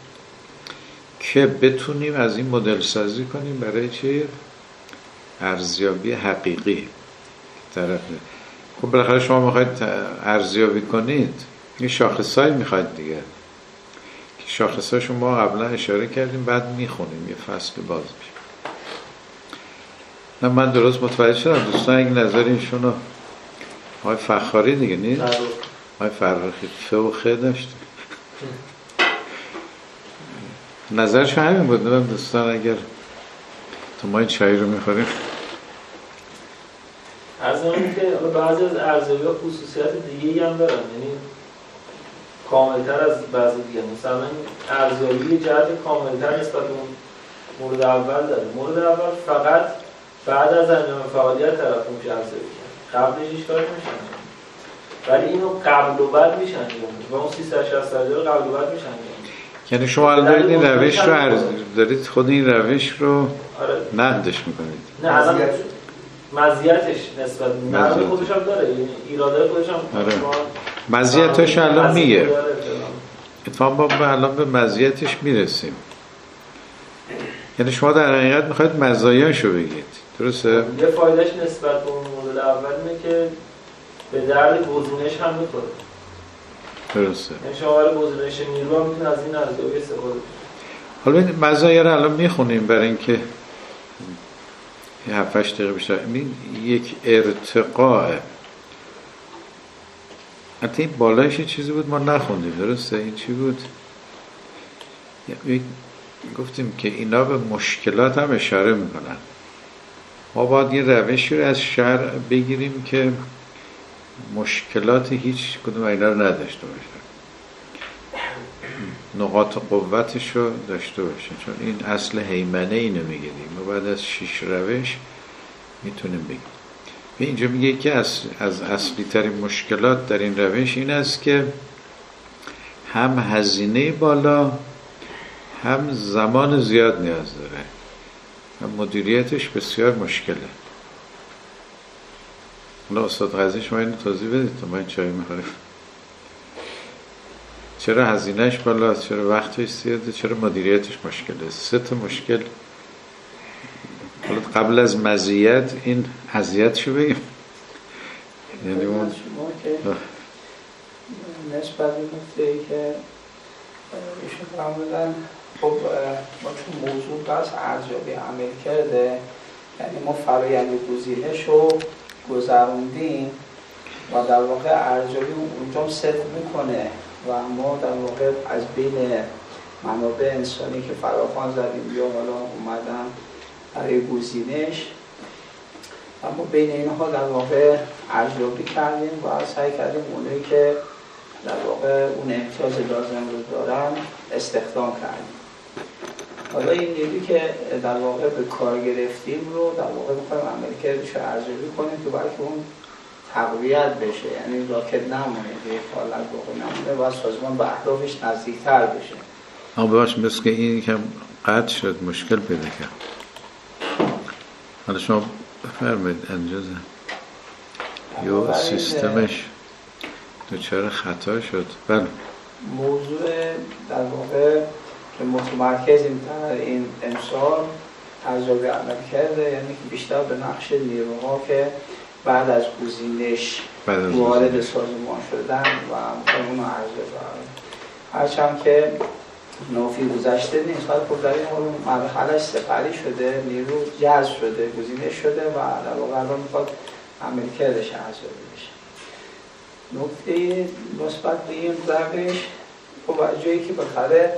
Speaker 1: که بتونیم از این مدل سازی کنیم برای چی؟ ارزیابی حقیقی طرف. خب بالاخره شما میخواید ارزیابی کنید، یه شاخصایی میخواید دیگه، که شاخصا شما قبلا اشاره کردیم، بعد میخونیم، یه فصل باز میشه. نه من درست متوجه شدم دوستان، یک نظر ایشونو آقای فخاری دیگه نیست؟ آقای فرخی ف و خ داشت، نظرش همین بود. من دوستان اگر تو ما این چایی رو میخوریم
Speaker 2: از اون که بعضی از ارزیابی‌ها خصوصیت دیگه‌ای هم دارن، یعنی کاملتر از بعضی دیگه. مثلا ارزیابی جهت کاملتر نسبت به مورد اول داره. مورد اول فقط بعد از انجام فعالیت طرف میشه ارزیابی کرد، قبلش هیچ کاری نمیشه، ولی اینو قبل و بعد میشه انجام و اون 360 درجه رو قبل و بعد میشه انجام.
Speaker 1: یعنی شما الان دارید این روش رو دارید خود این روش رو نقدش میکنید.
Speaker 2: نه الان مزیتش نسبت به خودش هم داره، یعنی ایراده خودش هم
Speaker 1: مزیتش الان میگه. اتفاقا ما الان به مزیتش میرسیم. یعنی شما در حقیقت میخواید مزایاشو بگید، درسته؟
Speaker 2: یه فایدهش نسبت به اون مورد اول اینه که به درد گزینش هم میخوره.
Speaker 1: درسته.
Speaker 2: یعنی شما برای گزینش نیرو هم میتونید از این ارزیابی استفاده کنید.
Speaker 1: حالا این مزایا رو الان میخونیم برای اینکه 7-8 دقیقه بیشتر. این یک ارتقاء، حتی این بالایش چیزی بود ما نخوندیم، درسته؟ این چی بود؟ گفتیم که اینا به مشکلات هم اشاره میکنن. ما باید یه روشی رو از شرع بگیریم که مشکلات هیچ کدوم اینا رو نداشته باشه، نقاط قوتش رو داشته باشه، چون این اصل هیمنه اینو میگیریم. ما بعد از 6 روش میتونیم بگیم. اینجا میگه که از اصلی ترین مشکلات در این روش این است که هم هزینه بالا هم زمان زیاد نیاز داره، هم مدیریتش بسیار مشکله. حالا استاد قاضی شما اینو توضیح بدید تا ما این چای میخوریم. چرا هزینهش بالاست، چرا وقتش زیاده، چرا مدیریتش مشکله؟ 3 تا مشکل. حالا قبل از مزیت این اذیتشو بگیم. یعنی اون
Speaker 3: نسبت به نکته‌ای که ایشون فرمودن، خب ما چون موضوع بس ارزیابی عمل کرده، یعنی ما فرآیند گزینش رو گذروندیم و در واقع ارزیابی اونجا صدق میکنه و ما در واقع از بین منابع انسانی که فراخوان زدیم یا حالا اومدن برای گزینش، اما بین اینها در واقع ارزیابی کردیم و سعی کردیم اونایی که در واقع اون امتیاز لازم رو دارن استخدام کردیم. حالا این نیرویی که در واقع به کار گرفتیم رو در واقع می‌خوایم عملکردش رو ارزیابی کنیم که بلکه اون تقویت بشه، یعنی راکت نمونه، یک حالت باقی نمونه و سازمان به اهدافش نزدیکتر بشه.
Speaker 1: ببخشید مثل که این یکم قطع شد، مشکل پیدا کرد. حالا شما بفرمایید انجازه یا سیستمش دوچار خطا شد. بله،
Speaker 3: موضوع در واقع که متمرکزیم در این امسال ارزیابی عمل کرده، یعنی که بیشتر به نقش نیروها که بعد از گزینش وارد سازمان شدن و اون ارزیابی کردن. هرچند که نافی گذشته نیست، ولی خب در این مرحله سپری شده، نیرو جذب شده، گزینش شده و در واقع الان میخواد عملکردش ارزیابی بشه. نکته مثبت به این روش خب جایی که بخره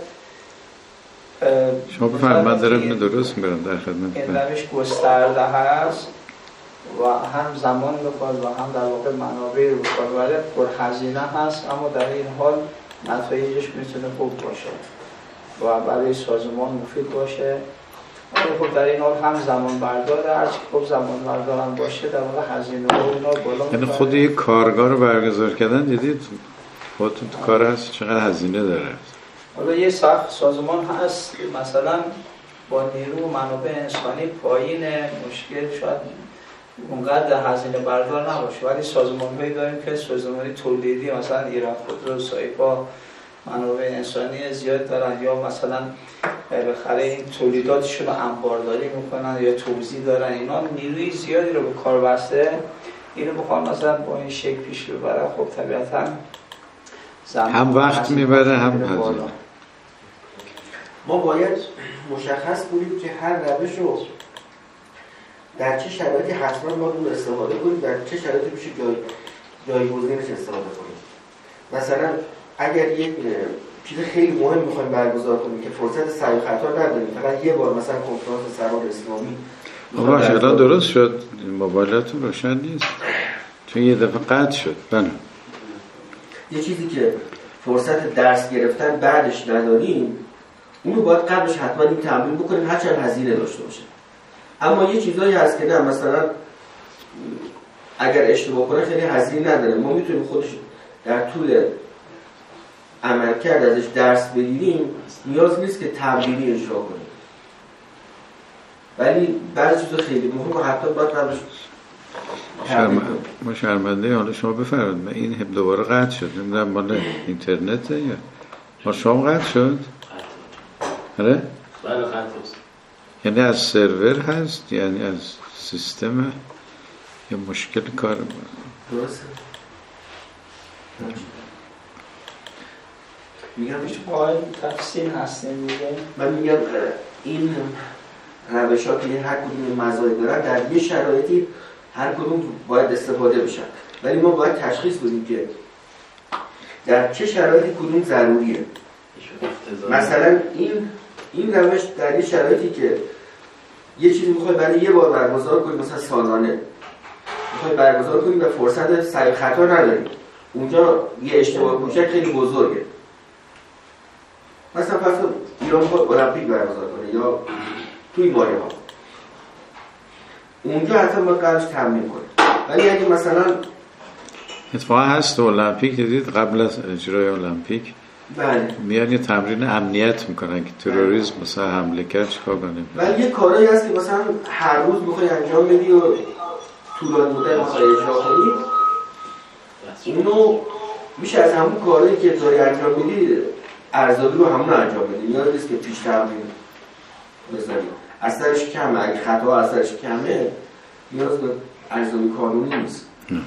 Speaker 1: شما بفرمایید، من دارم اینو درست می‌کنم در خدمت.
Speaker 3: این روش گسترده هست و هم زمان می‌خواد و هم در واقع منابع رو بخواد، پرهزینه هست، اما در این حال نتایجش میتونه خوب باشه و برای سازمان مفید باشه. خب در این حال هم زمان برداره، هرچی خب زمان بردار هم باشه در واقع هزینه ها اونا بالا
Speaker 1: یعنی خود یک کارگاه رو برگزار کردن، دیدید خودتون تو کار هست چقدر هزینه داره.
Speaker 3: حالا یه سازمان هست مثلا با نیرو و منابع انسانی پایین، مشکل شاید اونقدر هزینه بردار نباشه، ولی سازمان‌هایی داریم که سازمانی تولیدی مثلا ایران خودرو، سایپا منابع انسانی زیاد دارن، یا مثلا بخره این تولیداتشون رو انبارداری میکنن یا توزیع دارن، اینا نیروی زیادی رو به کار بسته، اینو بخوام مثلا با این شکل پیش ببره، خب طبیعتاً
Speaker 1: هم وقت میبره هم هزینه.
Speaker 5: ما باید مشخص بودیم که هر روش رو در چه شرایطی حتما ما اون استفاده کنیم، در چه شرایطی میشه جایگزینش استفاده کنیم. مثلا اگر یک چیز خیلی مهم میخوایم برگزار کنیم که فرصت سعی و خطا نداریم، فقط یه بار مثلا کنفرانس سوار اسلامی
Speaker 1: باشه، الان درست شد، موبایلاتون روشن نیست چون یه دفعه قطع شد. بله،
Speaker 5: یه چیزی که فرصت درس گرفتن بعدش نداریم، اونو باید قبلش حتما این تمرین بکنیم، هرچند هزینه داشته باشه. اما یه چیزایی هست که نه، مثلا اگر اشتباه کنه خیلی هزینه نداره، ما میتونیم خودش در طول عملکرد ازش درس بگیریم، نیاز نیست که تمرینی اجرا کنیم. ولی بعضی چیزا خیلی مهمه حتی باید قبلش
Speaker 1: ما شرمنده. حالا شما بفرمایید، من این دوباره قطع شد، نمیدونم مال اینترنته یا ما شما قطع شد؟ آره؟
Speaker 2: بله قطع شد.
Speaker 1: یعنی از سرور هست، یعنی از سیستم یا مشکل کار
Speaker 5: درسته؟
Speaker 3: میگم هیچ قائل تفصیل هستیم میگه.
Speaker 5: من میگم این روشات که هر کدوم مزایای دارن، در یه شرایطی هر کدوم باید استفاده بشن، ولی ما باید تشخیص بدیم که در چه شرایطی کدوم ضروریه. مثلا این روش در یه شرایطی که یه چیزی میخوای برای یه بار برگزار کنیم، مثلا سالانه میخوای برگزار کنیم و فرصت سعی خطا نداریم، اونجا یه اشتباه کوچک خیلی بزرگه. مثلا فرض کن ایران میخواد المپیک برگزار کنه یا توی مایه ها، اونجا حتی ما قبلش تمرین کنیم. ولی اگه مثلا
Speaker 1: اتفاقا هست المپیک، دیدید قبل از اجرای المپیک
Speaker 5: بله.
Speaker 1: میان یه تمرین امنیت میکنن که تروریسم مثلا حمله کرد چیکار کنیم.
Speaker 5: ولی یه کارایی هست که مثلا هر روز بخوای انجام بدی و طولانی مدت بخوای اجرا کنی، اونو میشه از همون کارهایی که داری انجام میدی ارزیابی رو همون انجام بدی. نیاز نیست که پیش تمرین بذاری. اثرش کمه، اگه خطا اثرش کمه نیاز به ارزیابی کانونی نیست.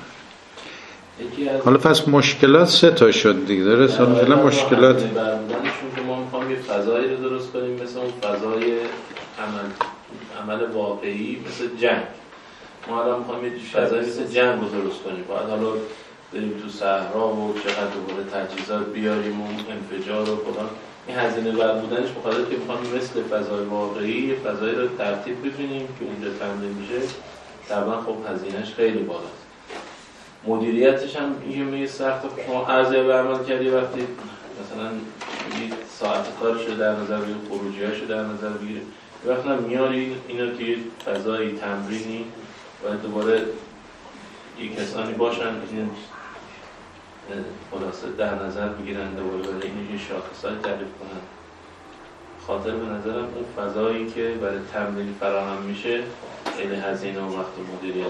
Speaker 1: حالا پس مشکلات 3 تا شد دیگه. درست حالا مشکلات
Speaker 2: برمودنشون که ما میخوام یه فضایی رو درست کنیم مثل اون فضای عمل واقعی مثل جنگ. ما الان میخوام یه فضایی مثل جنگ رو درست کنیم. باید حالا بریم تو صحرا و چقدر دوباره تجهیزات بیاریم و انفجار و فلان. این هزینه برمودنش بخاطر که میخوام مثل فضای واقعی یه فضایی رو ترتیب ببینیم که اونجا تمرین میشه. طبعا خب هزینهش خیلی بالاست. مدیریتش هم یه سخت. شما ارزیابی عمل کردی وقتی مثلا یه ساعت کارش رو در نظر بگیری، خروجی‌هاش رو در نظر بگیری، وقتی میاری اینو که یه فضای تمرینی باید دوباره یک کسانی باشن این خلاصه در نظر بگیرن، دوباره برای این یه شاخصای تعریف کنن. خاطر به نظرم اون فضایی که برای تمرین فراهم میشه خیلی هزینه و وقت و مدیریت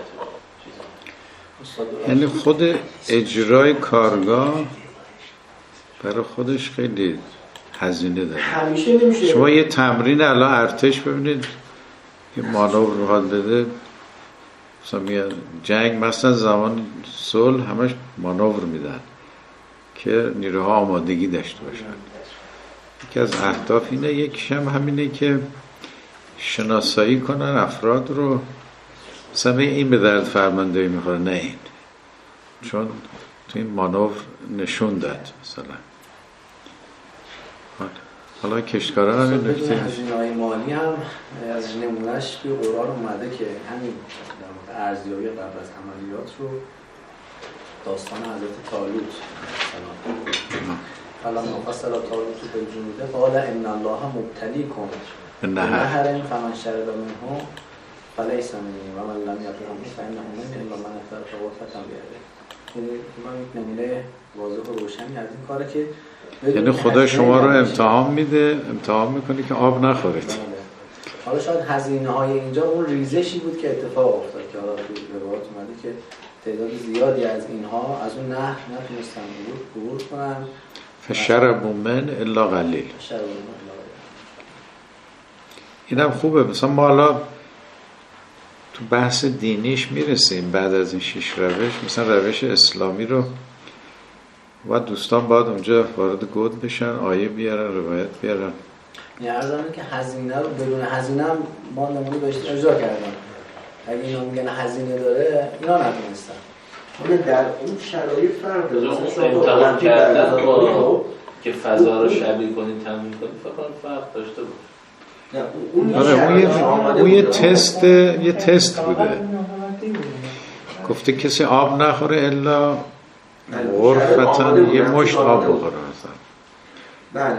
Speaker 1: یعنی خود اجرای کارگاه برای خودش خیلی هزینه داره.
Speaker 5: همیشه نمیشه.
Speaker 1: شما یه تمرین الان ارتش ببینید که مانور رو حال بده، مثلا جنگ مثلا زمان صلح همش مانور میدن که نیروها آمادگی داشته باشن. یکی از اهداف اینه، یکیش هم همینه که شناسایی کنن افراد رو، مثلا این به درد فرماندهی میخوره، نه این، چون تو این مانور نشون داد مثلا. حالا کشتکاران هم این نکته
Speaker 7: هزینه‌های مالی هم از نمونهش توی قرآن اومده که همین ارزیابی قبل از عملیات رو داستان حضرت طالوت فلما فصل طالوت بالجنود قال ان الله مبتلیکم بنهر فمن شرب منه فلیس منی و من لم یطعمه فانه منی الا من افترض غرفة بیده. یعنی من نمونه واضح و روشنی از این کاره که
Speaker 1: یعنی خدا شما رو امتحان میده، امتحان میکنه که آب نخورید.
Speaker 7: حالا شاید هزینه‌های اینجا اون ریزشی بود که اتفاق افتاد که حالا تو روایات اومده که تعداد زیادی از اینها از اون نهر نتونستن عبور کنن.
Speaker 1: فشربوا من الا قلیل. اینم خوبه. مثلا ما حالا تو بحث دینیش میرسیم بعد از این 6 روش. مثلا روش اسلامی رو و دوستان باید اونجا وارد گود بشن، آیه بیارن، روایت بیارن.
Speaker 7: نیازمه که هزینه رو بدون هزینه هم ما نمونه بهش اجرا کردن. اگه اینا میگن هزینه داره، اینا نتونستن.
Speaker 5: اون در اون شرایط فرق داره.
Speaker 2: اون امتحان کردن با که فضا رو شبیه کنید تمرین کنید فقط فرق داشته
Speaker 1: باشه. اون یه تست بوده. گفته کسی آب نخوره الا غرفتن، یه مشت آب بخوره مثلا.
Speaker 5: بله.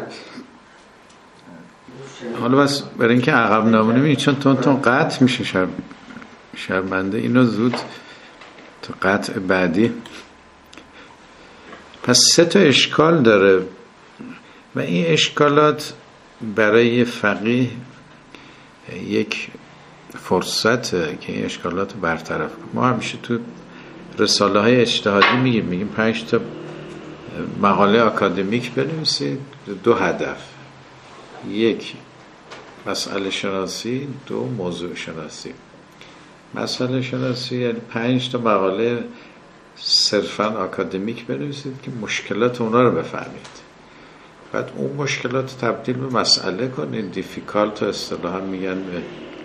Speaker 1: حالا بس برای اینکه عقب نمونیم، چون تون قطع میشه شرمنده، اینو زود تو قطع بعدی. پس 3 تا اشکال داره و این اشکالات برای فقیه یک فرصته که این اشکالات برطرف کنه. ما همیشه تو رساله های اجتهادی میگیم 5 تا مقاله اکادمیک بنویسید، 2 هدف: 1 مسئله شناسی، 2 موضوع شناسی. مسئله شناسی یعنی 5 تا مقاله صرفاً اکادمیک بنویسید که مشکلات اونا رو بفهمید. بعد اون مشکلات تبدیل به مسئله کنید، دیفیکالت اصطلاحاً میگن به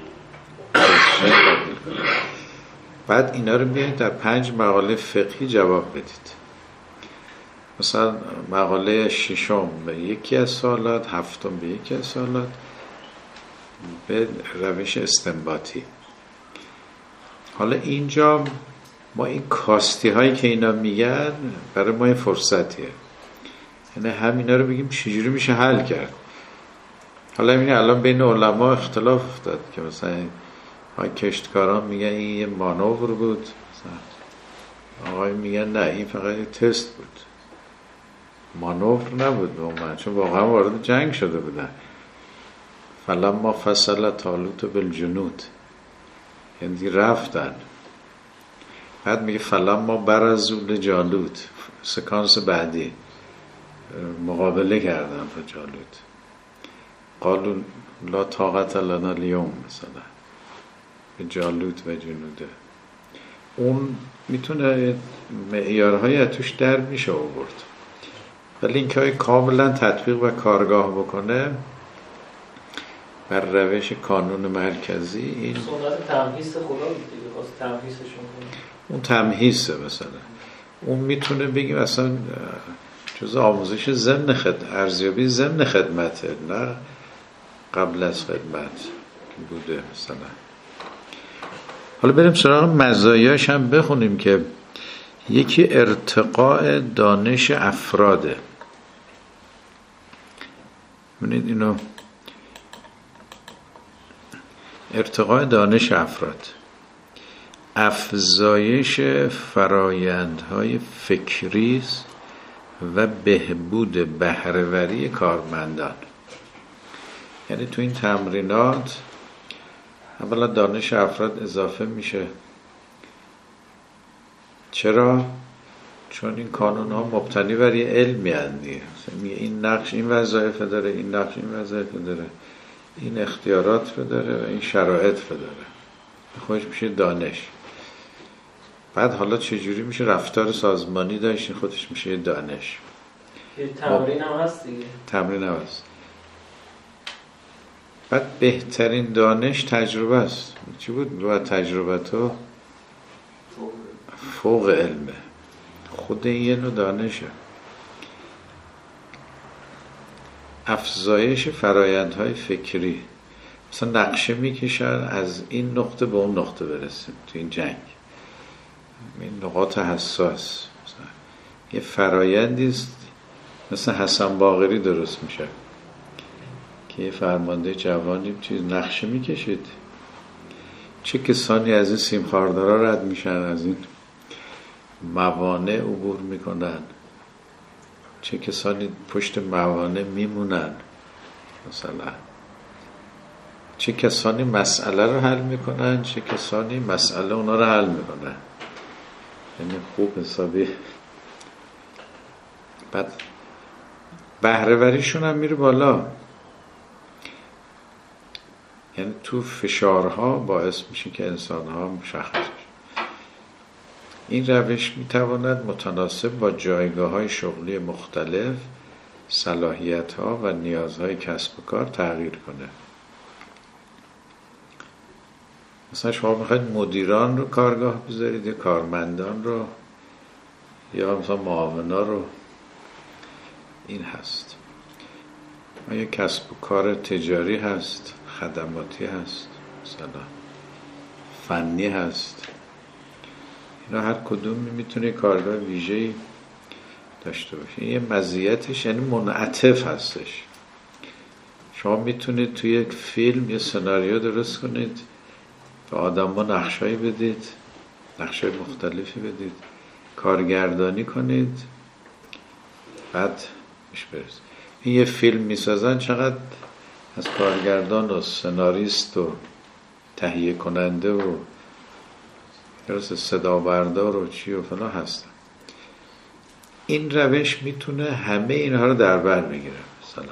Speaker 1: بعد اینا رو بیایید در 5 مقاله فقهی جواب بدید. مثلا مقاله 6 به یکی از سوالات، 7 به یکی از سوالات به روش استنباطی. حالا اینجا ما این کاستی هایی که اینا میگن برای ما این فرصتیه، یعنی همینا رو بگیم چجوری میشه حل کرد. حالا این الان بین علما اختلاف افتاد که مثلا کشتکاران میگن این یه مانور بود، مثلا آقای میگن نه این فقط یه تست بود. مانور نبود واقعا، چون واقعا وارد جنگ شده بودن. فلما فصل طالوت بالجنود، یعنی رفتن. بعد میگه فلما برزوا لجالوت، سکانس بعدی مقابله کردن با جالوت. قالوا لا طاقت لنا اليوم، مثلا به جالوت و جنوده. اون میتونه معیارهای توش در میشه آورد، ولی اینکه کاملا تطبیق و کارگاه بکنه بر روش کانون مرکزی، این
Speaker 2: سنت تمهیز خدا بود دیگه، خواست تمهیزشون کنه.
Speaker 1: اون تمهیزه. مثلا اون میتونه بگیم اصلا جز آموزش ضمن ارزیابی ضمن خدمته، نه قبل از خدمت بوده مثلا. حالا بریم سراغ مزایاش هم بخونیم که یکی ارتقاء دانش افراده. ببینید اینو، ارتقاء دانش افراد، افزایش فرایندهای فکری و بهبود بهره‌وری کارمندان. یعنی تو این تمرینات اولا دانش افراد اضافه میشه. چرا؟ چون این کانون ها مبتنی بر یه علمی هستند. این نقش این وظایف داره، این نقش این وظایف داره، این اختیارات داره و این شرایط داره. خودش میشه دانش. بعد حالا چجوری میشه رفتار سازمانی داشت، خودش میشه دانش.
Speaker 2: تمرین هم هست دیگه.
Speaker 1: تمرین هم هست. بعد بهترین دانش تجربه است. چی بود؟ باید تجربه تو فوق علمه. خود این یه نوع دانشه. افزایش فرایندهای فکری، مثلا نقشه میکشن از این نقطه به اون نقطه برسیم تو این جنگ، این نقاط حساس. مثلا یه فرایندی است، مثلا حسن باقری درست میشه که یه فرمانده جوانی چیز نقشه میکشید، چه کسانی از این سیمخاردارا رد میشن، از این موانع عبور میکنن، چه کسانی پشت موانع میمونن، مثلا چه کسانی مسئله رو حل میکنن، چه کسانی مسئله اونا رو حل میکنن. یعنی خوب حسابی. بعد بهره‌وریشون هم میره بالا. یعنی تو فشارها باعث میشه که انسانها مشخص بشه. این روش میتواند متناسب با جایگاه‌های شغلی مختلف، صلاحیت‌ها و نیازهای کسب و کار تغییر کنه. مثلا شما میخواید مدیران رو کارگاه بذارید یا کارمندان رو یا مثلا معاونا رو، این هست. آیا کسب و کار تجاری هست، خدماتی هست، مثلا فنی هست، اینا هر کدوم میتونه کارگاه ویژه‌ای داشته باشه. یه مزیتش یعنی منعطف هستش. شما میتونید توی یک فیلم یه سناریو درست کنید، به آدم‌ها نقشه‌ای بدید، نقشه مختلفی بدید، کارگردانی کنید، بعد میشه برسید. این یه فیلم میسازن، چقدر از کارگردان و سناریست و تهیه کننده و صدا بردار و چی و فلان هستن. این روش میتونه همه اینها رو در بر بگیره. مثلا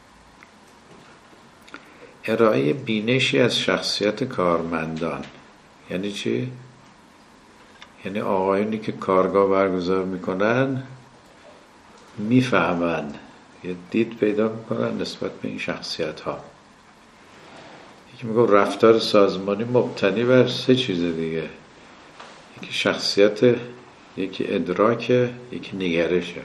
Speaker 1: ارائه بینشی از شخصیت کارمندان. یعنی چی؟ یعنی آقایونی که کارگاه برگزار میکنن میفهمن، یه دید پیدا میکنن نسبت به این شخصیت ها. یکی میگه رفتار سازمانی مبتنی بر 3 چیز دیگه: یکی شخصیت، یکی ادراک، یکی نگرشه.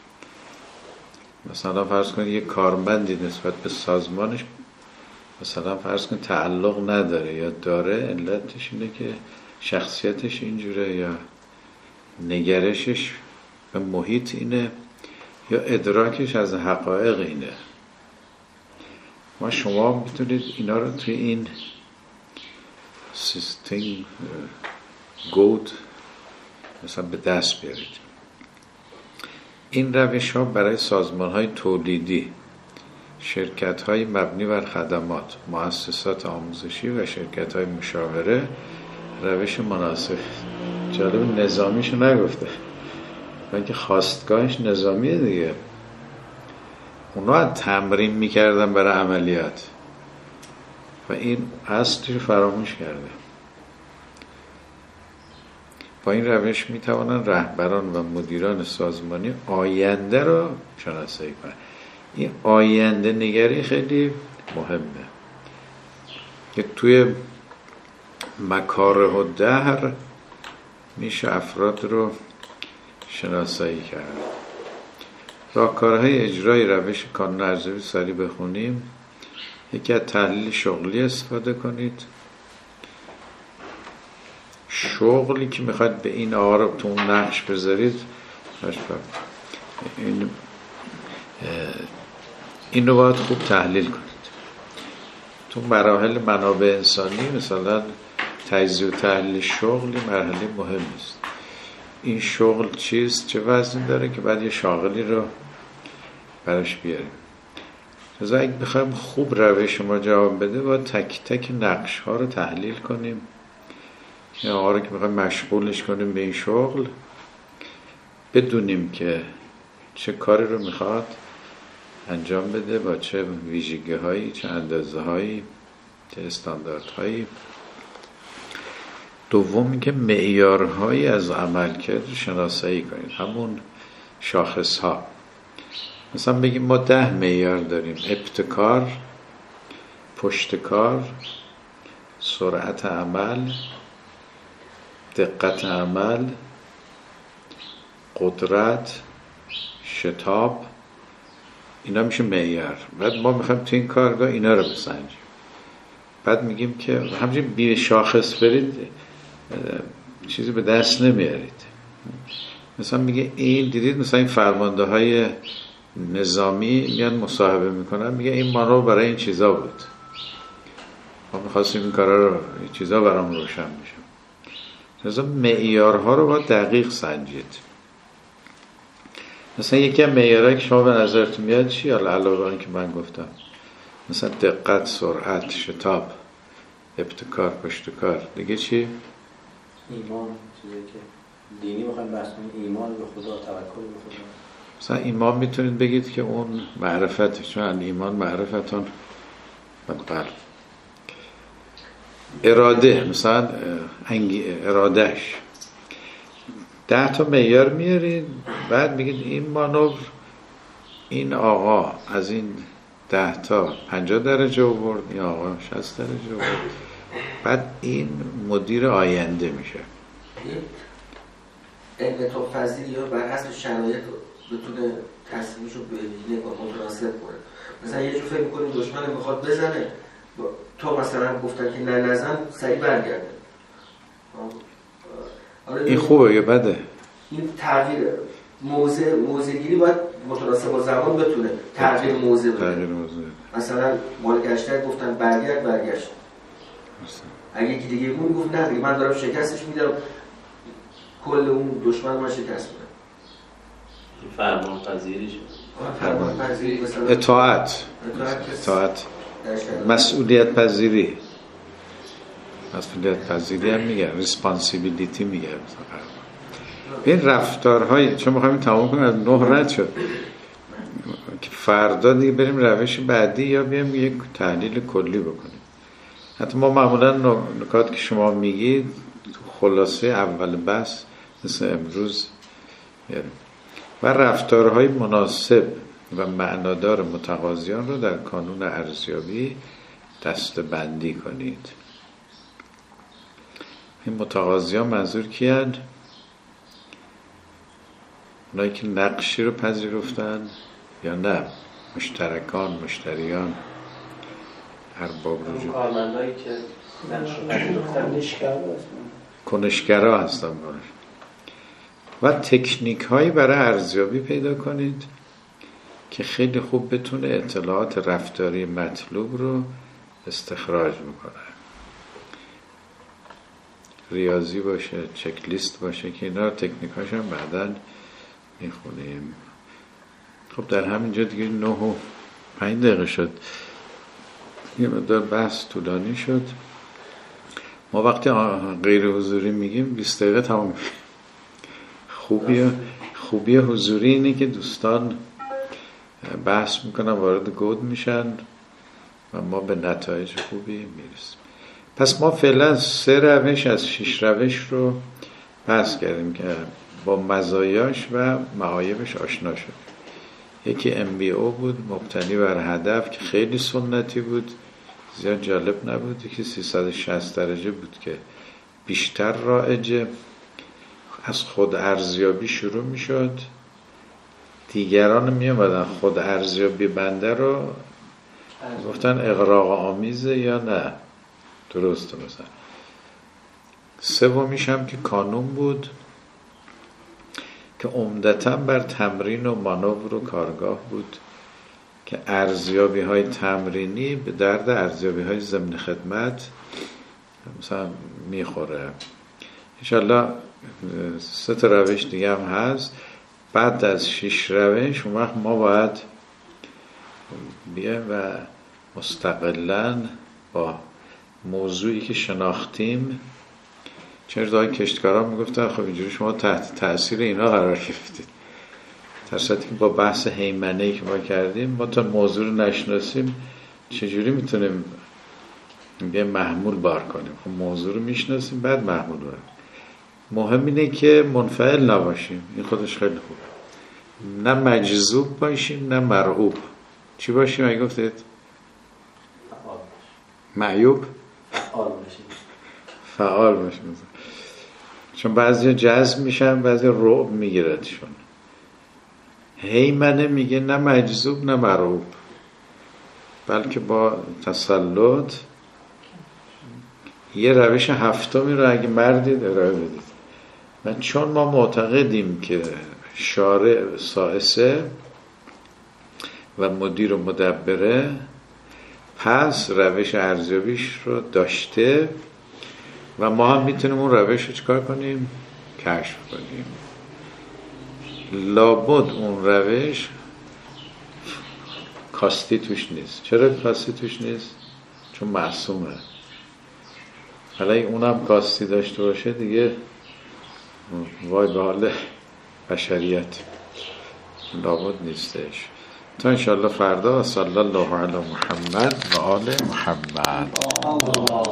Speaker 1: مثلا فرض کنید یک کارمندی نسبت به سازمانش مثلا فرض کنید تعلق نداره یا داره، علتش اینه که شخصیتش اینجوره، یا نگرشش به محیط اینه، یا ادراکش از حقایق اینه. ما شما میتونید اینا رو توی این سیستم گود مثلا به دست بیارید. این روش ها برای سازمان های تولیدی، شرکت های مبنی بر خدمات، مؤسسات آموزشی و شرکت های مشاوره روش مناسب. جالب نظامیشو نگفته، بلکه خواستگاهش نظامیه دیگه. اونا تمرین میکردن برای عملیات و این اصلی رو فراموش کرده. با این روش میتوانن رهبران و مدیران سازمانی آینده رو شناسایی کنن. این آینده نگری خیلی مهمه که توی مکاره و دهر میشه افراد رو شناسایی کرد. راهکارهای اجرای روش کانون ارزیابی سریع بخونیم. یکی از تحلیل شغلی استفاده کنید. شغلی که میخواید به این آقا رو تو اون نقش بذارید، این رو باید خوب تحلیل کنید. تو مراحل منابع انسانی مثلا تجزیه و تحلیل شغلی مرحله مهم است. این شغل چیست، چه وزنی داره که بعد یه شاغلی رو براش بیاریم. لذا اگه بخوایم خوب روش ما جواب بده باید تک تک نقش ها رو تحلیل کنیم. این آقا رو که میخوایم مشغولش کنیم به این شغل، بدونیم که چه کاری رو میخواد انجام بده، با چه ویژگی هایی، چه اندازه هایی، چه استاندارد هایی. دوم که معیارهایی از عملکرد رو شناسایی کنید، همون شاخص ها. مثلا بگیم ما 10 معیار داریم: ابتکار، پشتکار، سرعت عمل، دقت عمل، قدرت، شتاب. اینا میشه معیار. بعد ما میخوایم تو این کارگاه اینا رو بسنجیم. بعد میگیم که همچنین بی شاخص برید چیزی به دست نمیارید. مثلا میگه این دیدید مثلا این فرمانده های نظامی میان مصاحبه میکنن، میگه این مانور برای این چیزا بود، ما میخواستیم این کارا رو، این چیزا برام روشن بشه. لذا معیارها رو باید دقیق سنجید. مثلا یکی از معیارهایی که شما به نظرتون میاد چی؟ علاوه آن که من گفتم، مثلا دقت، سرعت، شتاب، ابتکار، پشتکار. دیگه چی؟
Speaker 7: ایمان. چیزی که دینی بخوایم بحث کنیم، ایمان به خدا، توکل به خدا.
Speaker 1: مثلا ایمان میتونید بگید که اون معرفت، چون ایمان معرفتون بالقلب. اراده، مثلا ارادهش 10 تا معیار میارید، بعد میگید این مانور، این آقا از این 10 تا 50 درجه آورد، این آقا 60 درجه آورد. بعد این مدیر آینده میشه.
Speaker 5: انعطاف پذیری یا بر حسب شرایط بتونه تصمیمشو به نگاه متناسب کنه. مثلا یه جو فکر می‌کنی دشمن میخواد بزنه، تو مثلا گفتن که نه نزن، سریع برگرده.
Speaker 1: این خوبه یا بده؟
Speaker 5: این تغییر موضع گیری باید متناسب با زمان بتونه تغییر موضع بده. مثلا مال گشتر گفتن برگشت. اگه یکی دیگه بود گفت نه دیگه من دارم شکستش میدم، کل اون دشمن من شکست میدم.
Speaker 2: فرمان پذیریش،
Speaker 1: اطاعت، مسئولیت پذیری هم میگه، ریسپانسیبیلیتی میگه. این رفتارهای، چون میخوایم تمام کنیم از 9 رد شد که فردا دیگه بریم روش بعدی یا بیایم یک تحلیل کلی بکنیم. حتی ما معمولا نکات که شما میگید خلاصه اول بحث مثل امروز و رفتارهای مناسب و معنادار متقاضیان رو در کانون ارزیابی دسته‌بندی کنید. این متقاضیان منظور کیند؟ اونایی که نقشی رو پذیرفتن یا نه؟ مشترکان، مشتریان، ارباب رجوع،
Speaker 2: کارمندایی که نقش رو پذیرفتن،
Speaker 1: کنشگرا هستن. و تکنیک هایی برای ارزیابی پیدا کنید که خیلی خوب بتونه اطلاعات رفتاری مطلوب رو استخراج میکنه. ریاضی باشه، چک لیست باشه، که اینا تکنیک هاش هم بعداً میخونیم. خب در همینجا دیگه 9:05 شد، یه مقدار بحث طولانی شد. ما وقتی غیر حضوری میگیم 20 دقیقه تمام. خوبی حضوری اینه که دوستان بحث میکنن، وارد گود میشن و ما به نتایج خوبی میرسیم. پس ما فعلا 3 روش از 6 روش رو بحث کردیم که با مزایاش و معایبش آشنا شد. یکی MBO بود، مبتنی بر هدف، که خیلی سنتی بود، زیاد جالب نبود. یکی 360 درجه بود که بیشتر رایجه، از خود ارزیابی شروع می شد، دیگران می اومدن خود ارزیابی بنده رو گفتن اغراق آمیزه یا نه درسته. مثلا سومیش هم که کانون بود که عمدتاً بر تمرین و مانور و کارگاه بود که ارزیابی های تمرینی به درد ارزیابی های ضمن خدمت مثلا میخوره. انشالله 3 روش دیگه هم هست. بعد از 6 روش اون وقت ما باید بیایم و مستقلاً با موضوعی که شناختیم، چرا دای کشتکاران میگفتن خب اینجوری شما تحت تأثیر اینا قرار گرفتید، در صورتی که با بحث هیمنه‌ای که ما کردیم ما تا موضوع رو نشناسیم چجوری میتونیم یه محمول بار کنیم؟ خب موضوع رو میشناسیم بعد محمول بار. مهم اینه که منفعل نباشیم، این خودش خیلی خوبه. نه مجذوب باشیم نه مرعوب. چی باشیم اگه گفتید؟ معیوب؟ فعال باشیم. چون بعضی جذب میشن، بعضی رعب میگیردشون. هیمنه میگه نه مجذوب نه مرعوب، بلکه با تسلط. یه روش هفتمی رو اگه مردید ارائه بدید. و چون ما معتقدیم که شارع سائسه و مدیر و مدبره، پس روش ارزیابیش رو داشته و ما هم میتونیم اون روش رو چکار کنیم؟ کشف کنیم. لابد اون روش کاستی توش نیست. چرا کاستی توش نیست؟ چون معصومه. حالا اونم کاستی داشته باشه دیگه وای به حال بشریت، لابد نیستش. تا انشاءالله فردا. صلی الله علی محمد و آل محمد.